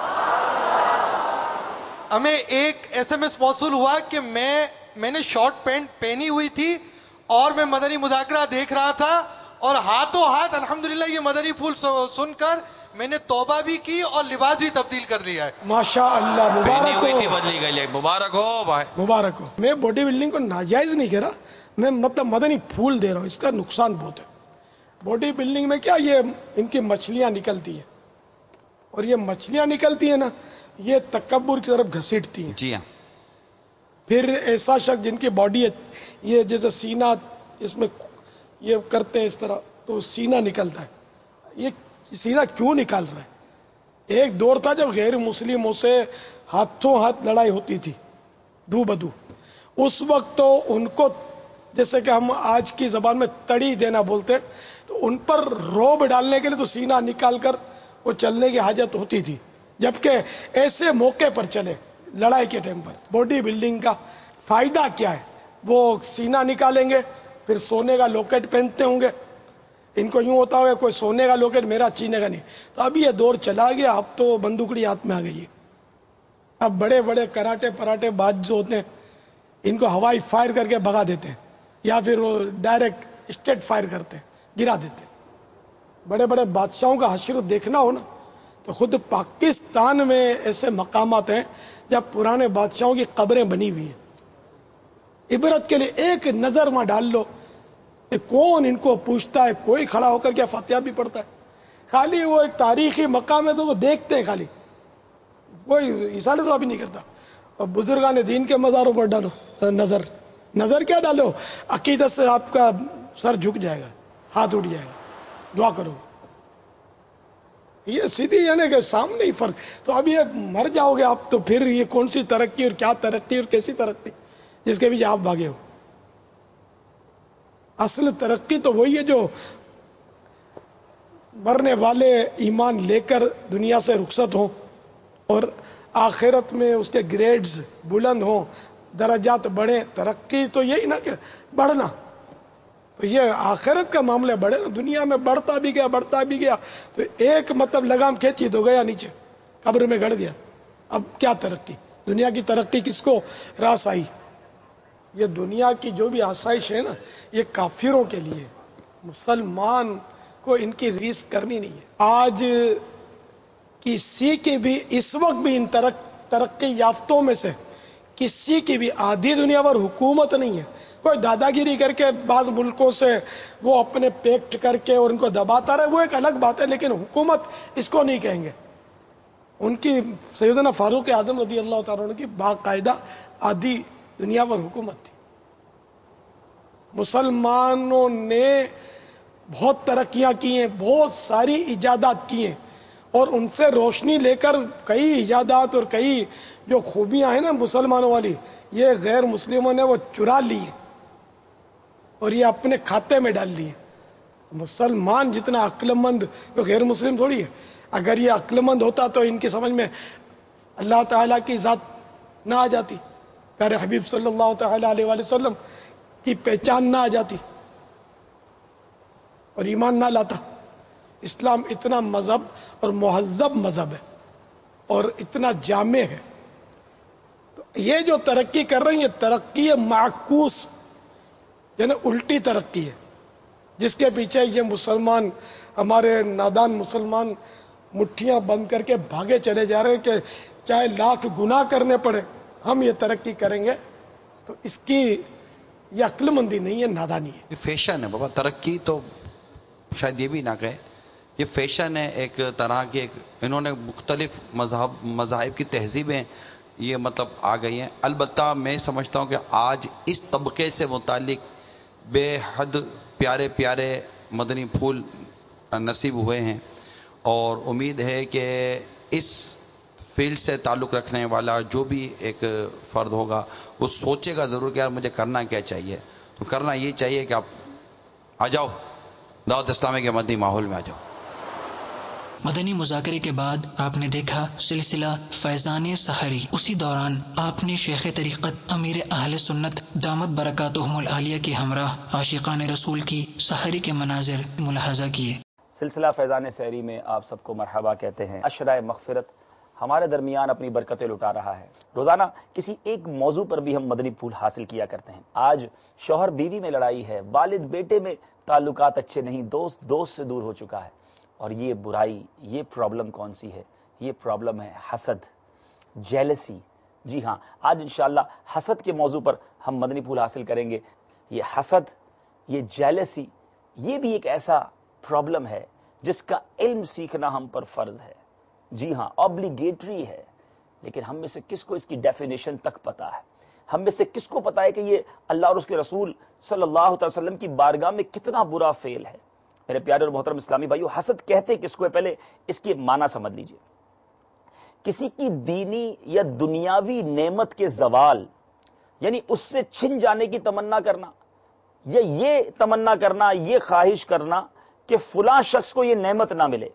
ہمیں ایک ایس ایم ایس موصول ہوا کہ میں میں نے شارٹ پینٹ پہنی ہوئی تھی اور میں مدنی مذاکرہ دیکھ رہا تھا، اور ہاتھوں ہاتھ الحمدللہ یہ مدنی پھول سن کر میں نے توبہ بھی کی اور لباس بھی تبدیل کر لیا ہے. ماشاء اللہ، مبارک ہو. ہوئی تھی بدلی گئی، مبارک ہو بھائی، مبارک ہو. میں باڈی بلڈنگ کو ناجائز نہیں کہہ رہا، میں مطلب مدنی پھول دے رہا ہوں. اس کا نقصان بہت ہے. باڈی بلڈنگ میں کیا، یہ ان کی مچھلیاں نکلتی ہیں، اور یہ مچھلیاں نکلتی ہیں نا، یہ تکبر کی طرف گھسیٹتی ہیں. جی ہاں. پھر ایسا شخص جن کی باڈی ہے، یہ جیسے سینہ اس میں یہ کرتے ہیں اس طرح، تو سینہ نکلتا ہے. یہ سینہ کیوں نکال رہا ہے؟ ایک دور تھا جب غیر مسلموں سے ہاتھوں ہاتھ لڑائی ہوتی تھی، دو بدو. اس وقت تو ان کو جیسے کہ ہم آج کی زبان میں تڑی دینا بولتے ہیں، تو ان پر روب ڈالنے کے لیے تو سینہ نکال کر وہ چلنے کی حاجت ہوتی تھی. جبکہ ایسے موقع پر چلے لڑائی کے ٹائم پر. باڈی بلڈنگ کا فائدہ کیا ہے؟ وہ سینہ نکالیں گے، پھر سونے کا لوکٹ پہنتے ہوں گے. ان کو یوں ہوتا ہوگا کوئی سونے کا لوکٹ میرا چینے کا نہیں. تو اب یہ دور چلا گیا، اب تو بندوقڑی ہاتھ میں آ گئی ہے. اب بڑے بڑے کراٹے پراٹے باز جو ہوتے ہیں، ان کو ہوائی فائر کر کے بھگا دیتے ہیں، یا پھر وہ ڈائریکٹ اسٹیٹ فائر کرتے ہیں، گرا دیتے ہیں. بڑے بڑے بادشاہوں کا حشر دیکھنا ہو نا، تو خود پاکستان میں ایسے مقامات ہیں جب پرانے بادشاہوں کی قبریں بنی ہوئی ہیں. عبرت کے لیے ایک نظر وہاں ڈال لو کہ کون ان کو پوچھتا ہے. کوئی کھڑا ہو کر کے فاتحہ بھی پڑھتا ہے. خالی وہ ایک تاریخی مقام ہے تو وہ دیکھتے ہیں، خالی کوئی اصالہ ثواب بھی نہیں کرتا. اور بزرگان دین کے مزاروں پر ڈالو نظر. نظر کیا ڈالو؟ عقیدت سے آپ کا سر جھک جائے گا، ہاتھ اٹھ جائے گا، دعا کرو. یہ سیدھی یعنی کہ سامنے ہی فرق. تو اب یہ مر جاؤ گے آپ تو پھر یہ کون سی ترقی اور کیا ترقی اور کیسی ترقی جس کے پیچھے آپ بھاگے ہو. اصل ترقی تو وہی ہے جو مرنے والے ایمان لے کر دنیا سے رخصت ہوں اور آخرت میں اس کے گریڈز بلند ہوں، درجات بڑھیں. ترقی تو یہی نا کہ بڑھنا. تو یہ آخرت کا معاملہ بڑھے نا. دنیا میں بڑھتا بھی گیا بڑھتا بھی گیا تو ایک مطلب لگام کھینچی تو گیا نیچے، قبر میں گڑ گیا. اب کیا ترقی؟ دنیا کی ترقی کس کو راس آئی؟ یہ دنیا کی جو بھی آسائش ہے نا، یہ کافروں کے لیے. مسلمان کو ان کی ریس کرنی نہیں ہے. آج کسی کی بھی اس وقت بھی ان ترقی یافتوں میں سے کسی کی بھی آدھی دنیا پر حکومت نہیں ہے. کوئی دادا گیری کر کے بعض ملکوں سے وہ اپنے پیکٹ کر کے اور ان کو دباتا رہے، وہ ایک الگ بات ہے، لیکن حکومت اس کو نہیں کہیں گے. ان کی سیدنا فاروق اعظم رضی اللہ تعالیٰ عنہ کی باقاعدہ آدھی دنیا پر حکومت تھی. مسلمانوں نے بہت ترقیاں کی ہیں، بہت ساری ایجادات کی ہیں، اور ان سے روشنی لے کر کئی ایجادات اور کئی جو خوبیاں ہیں نا مسلمانوں والی، یہ غیر مسلموں نے وہ چرا لی ہیں. اور یہ اپنے کھاتے میں ڈال لیے. مسلمان جتنا عقلمند تو غیر مسلم تھوڑی ہے. اگر یہ عقلمند ہوتا تو ان کی سمجھ میں اللہ تعالیٰ کی ذات نہ آ جاتی, پیارے حبیب صلی اللہ تعالیٰ علیہ وآلہ وسلم کی پہچان نہ آ جاتی اور ایمان نہ لاتا. اسلام اتنا مذہب اور مہذب مذہب ہے اور اتنا جامع ہے. تو یہ جو ترقی کر رہے ہیں یہ ترقی معکوس یعنی الٹی ترقی ہے, جس کے پیچھے یہ مسلمان ہمارے نادان مسلمان مٹھیاں بند کر کے بھاگے چلے جا رہے ہیں کہ چاہے لاکھ گناہ کرنے پڑے ہم یہ ترقی کریں گے. تو اس کی یہ عقل مندی نہیں ہے, نادانی ہے. یہ فیشن ہے بابا, ترقی تو شاید یہ بھی نہ کہے, یہ فیشن ہے ایک طرح کی. ایک انہوں نے مختلف مذہب مذاہب کی تہذیبیں یہ مطلب آ گئی ہیں. البتہ میں سمجھتا ہوں کہ آج اس طبقے سے متعلق بے حد پیارے پیارے مدنی پھول نصیب ہوئے ہیں, اور امید ہے کہ اس فیلڈ سے تعلق رکھنے والا جو بھی ایک فرد ہوگا وہ سوچے گا ضرور کہ یار مجھے کرنا کیا چاہیے. تو کرنا یہ چاہیے کہ آپ آ جاؤ دعوت اسلامی کے مدنی ماحول میں آ جاؤ. مدنی مذاکرے کے بعد آپ نے دیکھا سلسلہ فیضان سحری. اسی دوران آپ نے شیخ طریقت امیر اہل سنت دامت برکاتہم العالیہ کے ہمراہ عاشقان رسول کی سحری کے مناظر ملاحظہ کیے. سلسلہ فیضان سحری میں آپ سب کو مرحبا کہتے ہیں. اشرائے مغفرت ہمارے درمیان اپنی برکتیں لٹا رہا ہے. روزانہ کسی ایک موضوع پر بھی ہم مدنی پھول حاصل کیا کرتے ہیں. آج شوہر بیوی میں لڑائی ہے, والد بیٹے میں تعلقات اچھے نہیں, دوست دوست سے دور ہو چکا ہے. اور یہ برائی, یہ پرابلم کون سی ہے؟ یہ پرابلم ہے حسد, جیلسی. جی ہاں, آج انشاءاللہ حسد کے موضوع پر ہم مدنی پھول حاصل کریں گے. یہ حسد, یہ جیلسی, یہ بھی ایک ایسا پرابلم ہے جس کا علم سیکھنا ہم پر فرض ہے. جی ہاں, اوبلیگیٹری ہے. لیکن ہم میں سے کس کو اس کی ڈیفینیشن تک پتا ہے؟ ہم میں سے کس کو پتا ہے کہ یہ اللہ اور اس کے رسول صلی اللہ علیہ وسلم کی بارگاہ میں کتنا برا فعل ہے؟ میرے پیارے اور محترم اسلامی بھائیو, حسد کہتے کس کو ہے؟ پہلے اس کی معنی سمجھ لیجئے. کسی کی دینی یا دنیاوی نعمت کے زوال, یعنی اس سے چھن جانے کی تمنا کرنا, یا یہ تمنا کرنا, یہ خواہش کرنا کہ فلاں شخص کو یہ نعمت نہ ملے,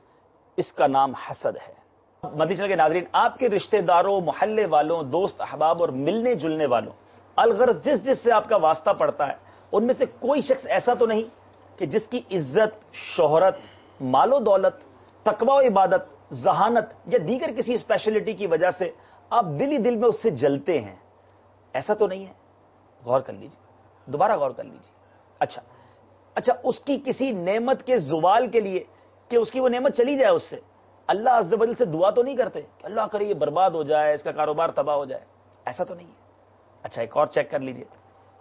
اس کا نام حسد ہے. مدنی چینل کے ناظرین, آپ کے رشتہ داروں, محلے والوں, دوست احباب اور ملنے جلنے والوں, الغرض جس جس سے آپ کا واسطہ پڑتا ہے, ان میں سے کوئی شخص ایسا تو نہیں کہ جس کی عزت, شہرت, مال و دولت, تقوی و عبادت, ذہانت یا دیگر کسی اسپیشلٹی کی وجہ سے آپ دل ہی دل میں اس سے جلتے ہیں؟ ایسا تو نہیں ہے. غور کر لیجیے, دوبارہ غور کر لیجیے. اچھا اچھا اس کی کسی نعمت کے زوال کے لیے کہ اس کی وہ نعمت چلی جائے اس سے, اللہ عز و جل سے دعا تو نہیں کرتے کہ اللہ کرے یہ برباد ہو جائے, اس کا کاروبار تباہ ہو جائے؟ ایسا تو نہیں ہے. اچھا ایک اور چیک کر لیجیے,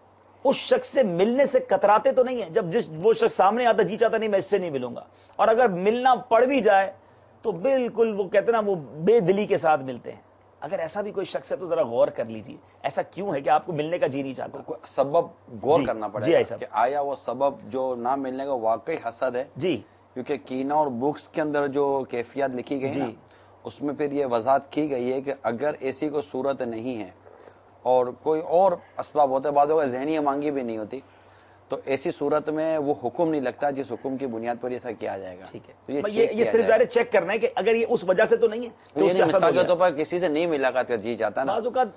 اس شخص سے ملنے سے کتراتے تو نہیں ہیں؟ جب جس وہ شخص سامنے آتا جی چاہتا نہیں میں اس سے نہیں ملوں گا, اور اگر ملنا پڑ بھی جائے تو بالکل وہ کہتے نا وہ بے دلی کے ساتھ ملتے ہیں. اگر ایسا بھی کوئی شخص ہے تو ذرا غور کر لیجیے, ایسا کیوں ہے کہ آپ کو ملنے کا جی نہیں چاہتا؟ سبب غور کرنا پڑے جی گا ایسا کہ آیا وہ سبب جو نہ ملنے کا واقعی حسد ہے؟ جی, کیونکہ کینہ اور بکس کے اندر جو کیفیات لکھی گئی نا, اس میں پھر یہ وضاحت کی گئی ہے کہ اگر ایسی کوئی صورت نہیں ہے اور کوئی اور اسباب ہوتے, بعض اوقات ذہنی مانگی بھی نہیں ہوتی, تو ایسی صورت میں وہ حکم نہیں لگتا جس حکم کی بنیاد پر ایسا کیا جائے گا. ٹھیک ہے, تو یہ یہ, یہ صرف ظاہر چیک کرنا ہے کہ اگر یہ اس وجہ سے تو نہیں ہے تو اس سے مثال کے طور پر کسی سے نہیں ملاقات کر جی جاتا نا, بعض اوقات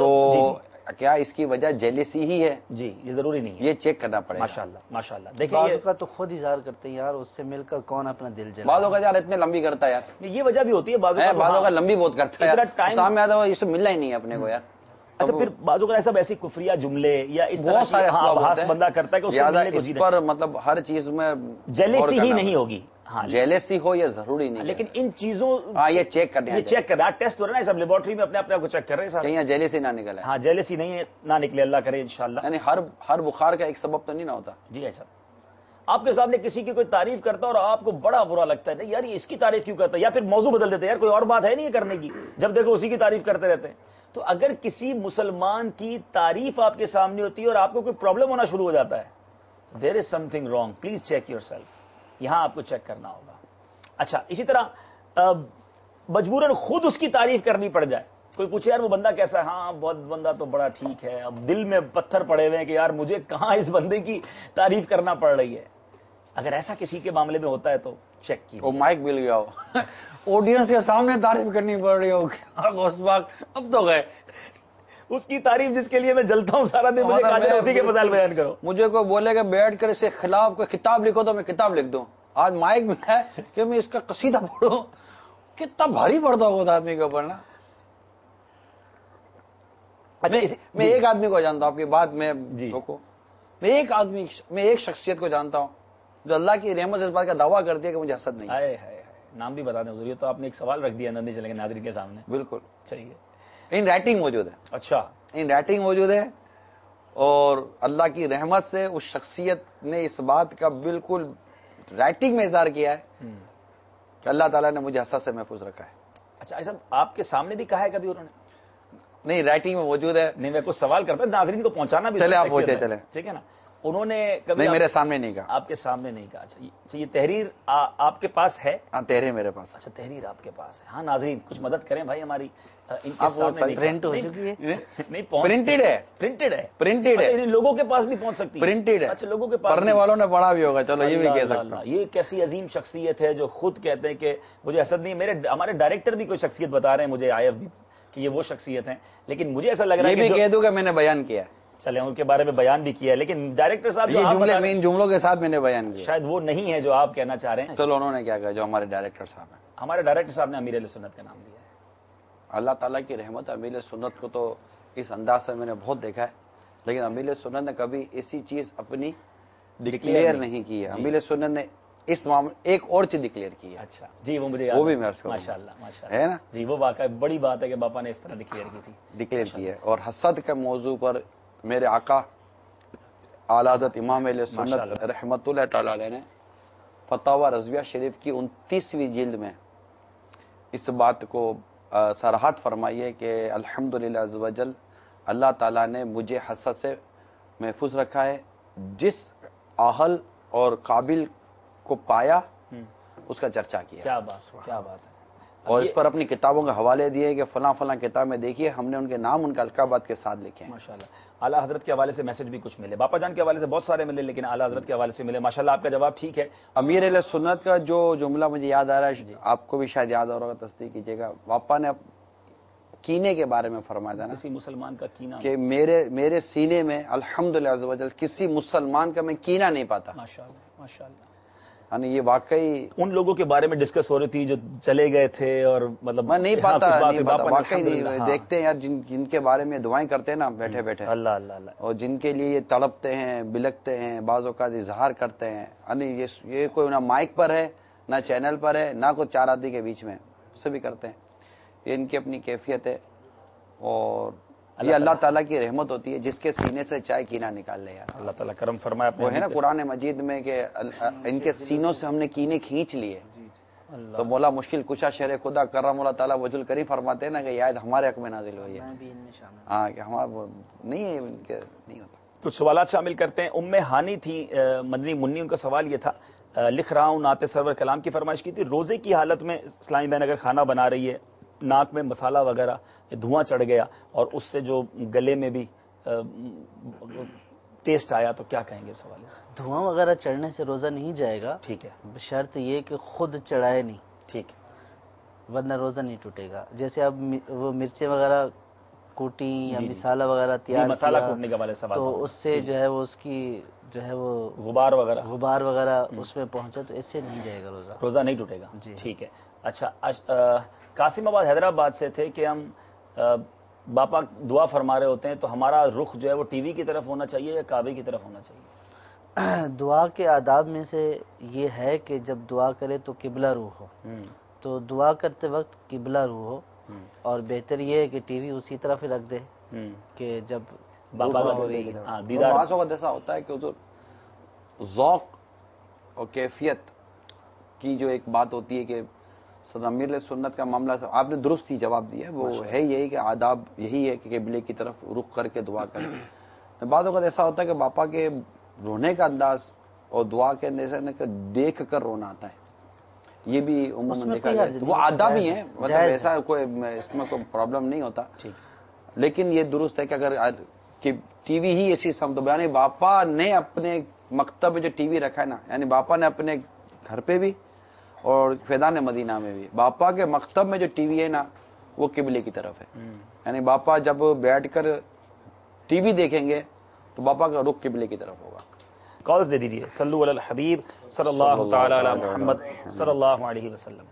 تو کیا اس کی وجہ جیلیسی ہی ہے؟ جی یہ ضروری نہیں ہے, یہ چیک کرنا پڑے گا. ماشاءاللہ ماشاءاللہ. دیکھیں بعض اوقات تو خود اظہار کرتے ہیں یار اس سے مل کر کون اپنا دل جلا, بعض اوقات یار اتنے لمبی کرتا ہے یار, یہ وجہ بھی ہوتی ہے. بعض اوقات بعض اوقات لمبی بہت کرتا ہے یار, سامنے آتا ہے اس سے ملنا ہی نہیں ہے اپنے کو یار. اچھا پھر بعض اوقات ایسا ایسی کفریہ جملے یا اس طرح سارے آبھاس بندہ کرتا ہے کہ اس سے ملنے کو جی پر مطلب ہر چیز میں جیلیسی ہی نہیں ہوگی. ہاں جیلیسی ہو یہ ضروری نہیں, لیکن ان چیزوں ہاں یہ چیک کرنے یہ چیک کر رہا ہے, ٹیسٹ ہو رہا ہے نا, سب لیبورٹری میں اپنے اپنے کو چیک کر رہے ہیں سارے, کہیں جیلیسی نہ نکلے. ہاں جیلیسی نہیں ہے, نہ نکلے, اللہ کرے انشاءاللہ. یعنی ہر ہر بخار کا ایک سبب تو نہیں نہ ہوتا. جی ایسا آپ کے سامنے کسی کی کوئی تعریف کرتا اور آپ کو بڑا برا لگتا ہے, نہیں یار یہ اس کی تعریف کیوں کرتا ہے, یا پھر موضوع بدل دیتے ہیں, یار کوئی اور بات ہے نہیں کرنے کی, جب دیکھو اسی کی تعریف کرتے رہتے ہیں. تو اگر کسی مسلمان کی تعریف آپ کے سامنے ہوتی ہے اور آپ کو کوئی پرابلم ہونا شروع ہو جاتا ہے, there is something wrong, please check yourself. یہاں آپ کو چیک کرنا ہوگا. اچھا اسی طرح مجبوراً خود اس کی تعریف کرنی پڑ جائے, کوئی پوچھے یار وہ بندہ کیسا ہے؟ ہاں بہت بندہ تو بڑا ٹھیک ہے. اب دل میں پتھر پڑے ہوئے ہیں کہ یار مجھے کہاں اس بندے کی تعریف کرنا پڑ رہی ہے. اگر ایسا کسی کے معاملے میں ہوتا ہے تو چیک کیجیے. وہ مائک مل گیا ہو آڈینس کے سامنے تعریف کرنی پڑ رہی ہو. اب تو گئے اس کی تعریف جس کے لیے میں جلتا ہوں سارا دن, مجھے کہا جائے اسی کے فضائل بیان کرو. مجھے کوئی بولے کہ بیٹھ کر اس کے خلاف کوئی کتاب لکھو تو میں کتاب لکھ دوں. آج مائک ملا ہے کہ میں اس کا قصیدہ پڑھوں. کتنا بھاری پڑتا ہوگا آدمی کے اوپر نا. میں ایک آدمی کو جانتا ہوں, آپ کی بات میں روکو, میں ایک آدمی میں ایک شخصیت کو جانتا ہوں جو اللہ کی رحمت سے اس بات کا دعویٰ کرتی ہے کہ مجھے حسد نہیں. آئے ہائے نام بھی بتا دیں حضور, تو آپ نے ایک سوال رکھ دیا نندی چلے کے ناظرین کے سامنے. بالکل چاہیے. ان رائٹنگ موجود ہے. اچھا ان رائٹنگ موجود ہے, اور اللہ کی رحمت سے اس شخصیت نے اس بات کا بالکل رائٹنگ میں اظہار کیا ہے کہ اللہ تعالیٰ نے مجھے حسد سے محفوظ رکھا ہے. اچھا ایسا آپ کے سامنے بھی کہا ہے کبھی انہوں نے؟ نہیں, رائٹنگ میں موجود ہے. نہیں, میں کچھ سوال کرتا ناظرین کو پہنچانا بھی. چلے آپ پہنچے چلے, ٹھیک ہے نا. انہوں نے کبھی نہیں میرے سامنے نہیں کہا. آپ کے سامنے نہیں کہا. اچھا یہ تحریر آپ کے پاس ہے؟ ہاں تحریر میرے پاس. اچھا تحریر آپ کے پاس ہے. ہاں ناظرین کچھ مدد کریں بھائی ہماری. پرنٹ ہو چکی ہے, نہیں پرنٹڈ ہے. پرنٹڈ ہے پرنٹڈ ہے. ان لوگوں کے پاس بھی پہنچ سکتی ہے. پرنٹڈ ہے. اچھا لوگوں کے پاس, پڑھنے والوں نے پڑھا بھی ہوگا. چلو یہ بھی کہہ سکتا ہوں. یہ کیسی عظیم شخصیت ہے جو خود کہتے ہیں کہ مجھے حسد نہیں. میرے ہمارے ڈائریکٹر بھی کوئی شخصیت بتا رہے ہیں مجھے, آئی ایف بھی, کہ یہ وہ شخصیت ہیں. لیکن مجھے ایسا لگ رہا ہے یہ بھی کہہ دوں کہ میں نے بیان کیا ہے. چلے ان کے بارے میں بیان بھی کیا ہے, لیکن ڈائریکٹر صاحب یہ جملے میں ان جملوں کے ساتھ میں نے بیان کیا, شاید وہ نہیں ہے جو آپ کہنا چاہ رہے ہیں. چلو انہوں نے کیا کہا جو ہمارے ڈائریکٹر صاحب ہیں. ہمارے ڈائریکٹر صاحب نے امیر علیہ سنت کا نام لیا ہے. اللہ تعالیٰ کی رحمت. امیر سنت کو تو اس انداز سے میں نے بہت دیکھا ہے, لیکن امیر سنت نے کبھی ایسی چیز اپنی ڈکلیئر نہیں کی ہے. امیر سنت نے اس معاملے ایک اور چیز ڈکلیئر کی ہے. اچھا جی, وہ مجھے یاد, وہ بھی میں ماشاء اللہ ماشاء اللہ ہے نا جی. وہ واقعی بڑی بات ہے کہ باپا نے اس طرح ڈکلیئر کی تھی. ڈکلیئر کی ہے. اور حسد کے موضوع پر میرے آقا اعلی حضرت امام اہل سنت رحمت اللہ تعالی علیہ نے فتاوی رضویہ شریف کی انتیسویں جلد میں اس بات کو صراحت فرمائی ہے کہ الحمدللہ عز وجل اللہ تعالیٰ نے مجھے حسد سے محفوظ رکھا ہے. جس اہل اور قابل کو پایا اس کا چرچا کیا. کیا بات, کیا بات ہے. اور اس پر اپنی کتابوں کے حوالے دیے کہ فلاں فلاں کتاب میں دیکھیے, ہم نے ان کے نام ان کے القابات کے ساتھ لکھے ہیں. ماشاءاللہ. اعلیٰ حضرت کے حوالے سے میسج بھی کچھ ملے, باپا جان کے حوالے سے بہت سارے ملے, لیکن اعلیٰ حضرت کے حوالے سے ملے. ماشاءاللہ آپ کا جواب ٹھیک ہے. امیر علیہ سنت کا جو جملہ مجھے یاد آ رہا ہے, آپ کو بھی شاید یاد آ رہا ہوگا, تصدیق کیجیے گا. باپا نے کینے کے بارے میں فرمایا تھا نا, کسی مسلمان کا کینہ, کہ میرے میرے سینے میں الحمدللہ عز وجل کسی مسلمان کا میں کینہ نہیں پاتا. ماشاءاللہ ماشاءاللہ. یعنی یہ واقعی ان لوگوں کے بارے میں ڈسکس ہو رہی تھی جو چلے گئے تھے, اور مطلب میں نہیں پاتا, واقعی نہیں دیکھتے ہیں یار جن جن کے بارے میں دعائیں کرتے ہیں نا بیٹھے بیٹھے, اللہ اللہ اللہ, اور جن کے لیے یہ تڑپتے ہیں, بلکتے ہیں, بعض اوقات اظہار کرتے ہیں. یعنی یہ یہ کوئی نہ مائک پر ہے, نہ چینل پر ہے, نہ کوئی چار آدمی کے بیچ میں, اسے بھی کرتے ہیں. یہ ان کی اپنی کیفیت ہے, اور یہ اللہ تعالیٰ کی رحمت ہوتی ہے جس کے سینے سے چائے کینہ نکال لے. یار اللہ تعالیٰ کرم فرمائے. وہ ہے نا قرآن مجید میں کہ ان کے سینوں سے ہم نے کینے کھینچ لیے. تو مولا مشکل کشا شر خدا کرم اللہ تعالیٰ وجل کریم فرماتے ہیں نا کہ یہ آیت ہمارے حق میں نازل ہوئی ہے. ہاں کہ ہمارا نہیں ہے, ان کے نہیں ہوتا. کچھ سوالات شامل کرتے ہیں. ام ہانی تھی مدنی منی, ان کا سوال یہ تھا, لکھ رہا ہوں نعت سرور کلام کی فرمائش کی تھی. روزے کی حالت میں اسلامی بہن اگر کھانا بنا رہی ہے, ناک میں مسالہ وغیرہ دھواں چڑھ گیا اور اس سے جو گلے میں بھی ٹیسٹ آیا, تو کیا کہیں گے اس حوالے سے؟ دھواں وغیرہ چڑھنے سے روزہ نہیں جائے گا. ٹھیک ہے, شرط یہ کہ خود چڑھائے نہیں. ٹھیک ہے, ورنہ روزہ نہیں ٹوٹے گا. جیسے اب وہ مرچیں وغیرہ کوٹی یا مسالہ وغیرہ تیار مسالہ کوٹنے کے حوالے سے, تو اس سے جو ہے وہ اس کی جو ہے وہ غبار وغیرہ غبار وغیرہ اس میں پہنچا, تو اس سے نہیں جائے گا روزہ. روزہ نہیں ٹوٹے گا. ٹھیک ہے. اچھا, قاسم آباد حیدرآباد سے تھے کہ ہم باپا دعا فرما رہے ہوتے ہیں تو ہمارا رخ جو ہے وہ ٹی وی کی طرف ہونا چاہیے یا کعبے کی طرف ہونا چاہیے؟ دعا کے آداب میں سے یہ ہے کہ جب دعا کرے تو قبلہ روح ہو, تو دعا کرتے وقت قبلہ روح ہو, اور بہتر یہ ہے کہ ٹی وی اسی طرف ہی رکھ دے کہ جب بابا ہو رہی بعض اوقات ایسا ہوتا ہے کہ ذوق اور کیفیت کی جو ایک بات ہوتی ہے کہ صدر امیر علیہ سنت کا معاملہ, آپ نے درست ہی جواب دیا ہے. وہ ہے یہی کہ آداب یہی ہے کہ قبلے کی طرف رخ کر کے دعا کریں. بعض اوقات ایسا ہوتا ہے کہ باپا کے رونے کا انداز اور دعا کے انداز دیکھ کر رونا آتا ہے. یہ بھی عموماً دیکھا جائے وہ آداب ہی ہیں, مطلب ایسا کوئی اس میں کوئی پرابلم نہیں ہوتا, لیکن یہ درست ہے کہ اگر کہ ٹی وی ہی ایسی سمت یعنی باپا نے اپنے مکتب میں جو ٹی وی رکھا ہے نا, یعنی باپا نے اپنے گھر پہ بھی اور فیضان مدینہ میں بھی باپا کے مکتب میں جو ٹی وی ہے نا وہ قبلے کی طرف ہے, یعنی باپا جب بیٹھ کر ٹی وی دیکھیں گے تو باپا کا رخ قبلے کی طرف ہوگا. کالز دے دیجئے. صلو علی الحبیب صلی اللہ تعالی علی محمد صلی اللہ علیہ وسلم.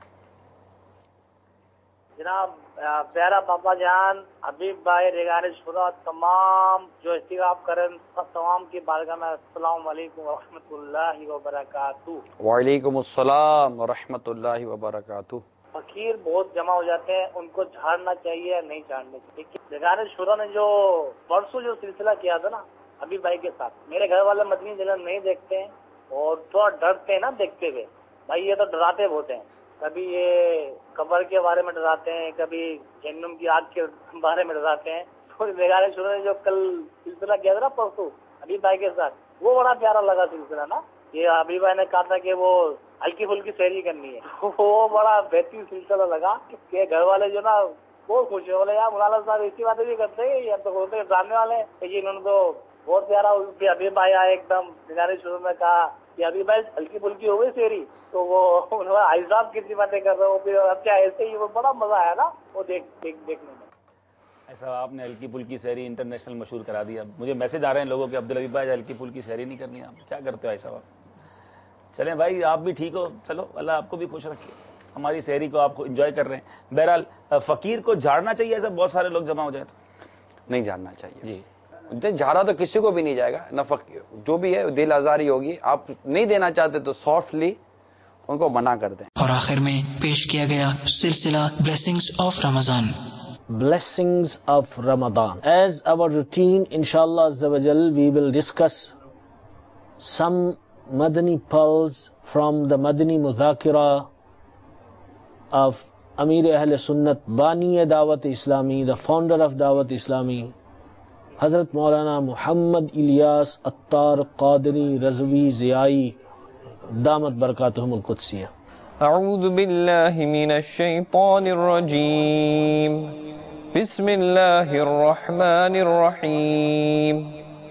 جناب پیارا پاپا جان حبیب بھائی ریگان شورا تمام جو استغاث کریں تمام کی بارگاہ میں السلام علیکم ورحمۃ اللہ وبرکاتہ. وعلیکم السلام ورحمۃ اللہ وبرکاتہ. فقیر بہت جمع ہو جاتے ہیں, ان کو جھاڑنا چاہیے نہیں جھاڑنے چاہیے. ریگان شورا نے جو پرسوں جو سلسلہ کیا تھا نا حبیب بھائی کے ساتھ, میرے گھر والے مدنی چینل نہیں دیکھتے ہیں اور تھوڑا ڈرتے ہیں نا دیکھتے ہوئے. بھائی یہ تو ڈراتے بہت ہیں, کبھی یہ قبر کے بارے میں ڈراتے ہیں, کبھی جہنم کی آگ کے بارے میں ڈراتے ہیں. تو ریگان شورا نے جو کل سلسلہ کیا تھا نا پرسوں حبیب بھائی کے ساتھ, وہ بڑا پیارا لگا سلسلہ نا. یہ حبیب بھائی نے کہا تھا کہ وہ ہلکی پھلکی سیری کرنی ہے, وہ بڑا بہترین سلسلہ لگا کہ گھر والے جو نا بہت خوش ہے. بولے یار مولانا صاحب ایسی باتیں بھی کرتے ہیں یا تو ہوتے جاننے والے ہیں. کہ انہوں نے تو بہت پیارا حبیب بھائی آئے ایک دم نگانے شروع میں کہا کہ حبیب بھائی ہلکی پھلکی ہو گئی سیری, تو وہ انہوں نے آئی صاحب کتنی باتیں کر رہے ہو پھر اچھا ایسے ہی, وہ بڑا مزہ آیا نا وہ دیکھ دیکھنے میں. ایسا آپ نے ہلکی پھلکی سحری انٹرنیشنل مشہور کرا دیا. مجھے میسج آ رہے ہیں لوگوں کے عبدالحبیب بھائی ہلکی پھلکی سحری نہیں کرنی, آپ کیا کرتے ہو ایسا؟ آپ چلیں بھائی آپ بھی ٹھیک ہو, چلو اللہ آپ کو بھی خوش رکھے, ہماری سحری کو آپ کو انجوائے کر رہے ہیں. بہرحال فقیر کو جھاڑنا چاہیے, ایسا بہت سارے لوگ جمع ہو جائے تو نہیں جھاڑنا چاہیے. جی جھاڑا تو کسی کو بھی نہیں جائے گا, نہ جو بھی ہے دل آزاری ہوگی. آپ نہیں دینا چاہتے تو سافٹلی ان کو منع کر دیں. اور آخر میں پیش کیا گیا سلسلہ blessings of Ramadan. Blessings of Ramadan. As our routine, inshallah azza wa jal, we will discuss some Madani pearls from the Madani Mudhakira of Amir Ahl Sunnat, Bani Dawat Islami, the founder of Dawat Islami, Hazrat Maulana Muhammad Ilyas Attar Qadri Razvi Ziyai Damat Barakatuhum Al-Qudsiyah. أعوذ بالله من الشيطان الرجيم بسم الله الرحمن الرحيم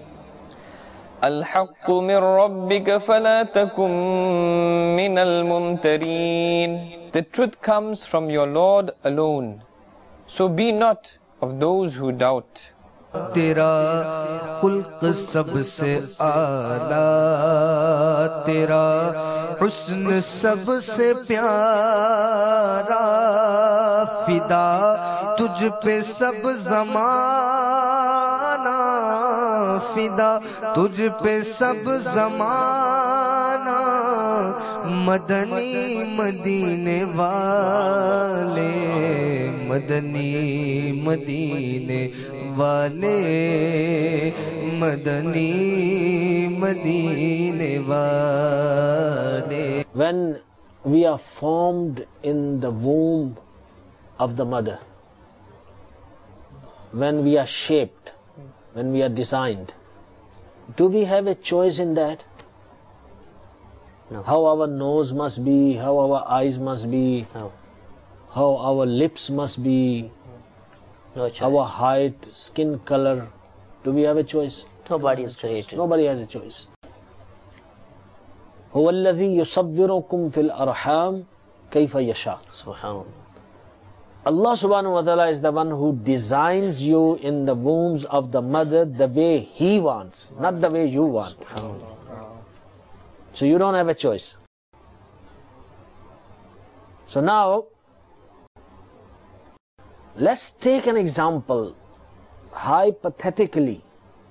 الحق من ربك فلا تكن من الممترين. The truth comes from your Lord alone, so be not of those who doubt. تیرا خلق سب سے اعلیٰ, تیرا حسن سب سے پیارا, فدا تجھ پہ سب زمانہ, فدا تجھ پہ سب زمانہ, مدنی مدینے والے, مدنی مدینے والے, مدنی مدینے والے. When we are formed in the womb of the mother, when we are shaped, when we are designed, do we have a choice in that? No. How our nose must be, how our eyes must be, no. How our lips must be, no choice. Our height, skin color, do we have a choice? Nobody is created. Nobody has a choice. هو الذي يصوركم في الأرحام كيف يشاء. Subhanallah. Allah subhanahu wa ta'ala is the one who designs you in the wombs of the mother the way He wants, not the way you want. So you don't have a choice. So now, let's take an example. Hypothetically,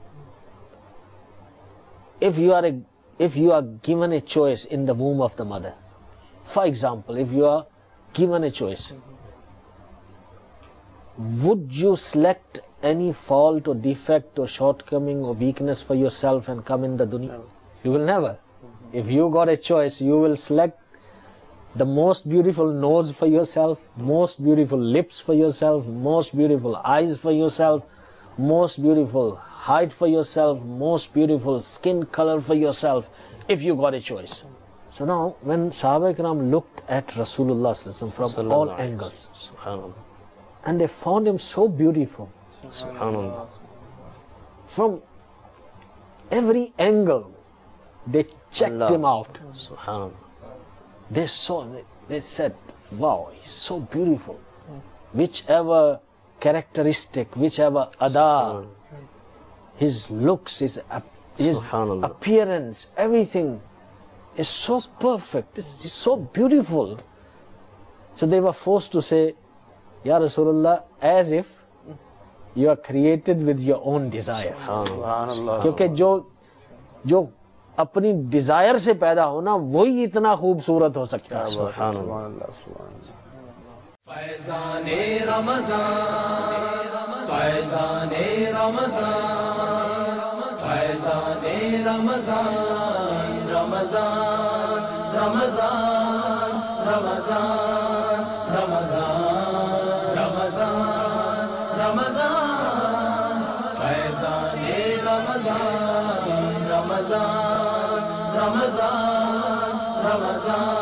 if you are a, if you are given a choice in the womb of the mother, for example, if you are given a choice, would you select any fault or defect or shortcoming or weakness for yourself and come in the dunya? You will never. If you got a choice, you will select the most beautiful nose for yourself, most beautiful lips for yourself, most beautiful eyes for yourself, most beautiful height for yourself, most beautiful skin color for yourself, if you got a choice. So now, when Sahaba Ikram looked at Rasulullah sallallahu alaihi wasallam from all angles, and they found him so beautiful, Subhanallah. From every angle, they checked Allah. him out. Subhanallah. They saw, they, they said, wow, he's so beautiful. Whichever characteristic, whichever ada, his looks, his, ap- his appearance, everything is so perfect, it's, it's so beautiful. So they were forced to say, Ya Rasulullah, as if you are created with your own desire. کیونکہ جو جو اپنی ڈیزائر سے پیدا ہونا وہی اتنا خوبصورت ہو سکتا ہے. سبحان اللہ. فیضان رمضان فیضان رمضان فیضان رمضان رمضان رمضان رمضان رمضان رمضان رمضان فیضان رمضان رمضان رمضان رمضان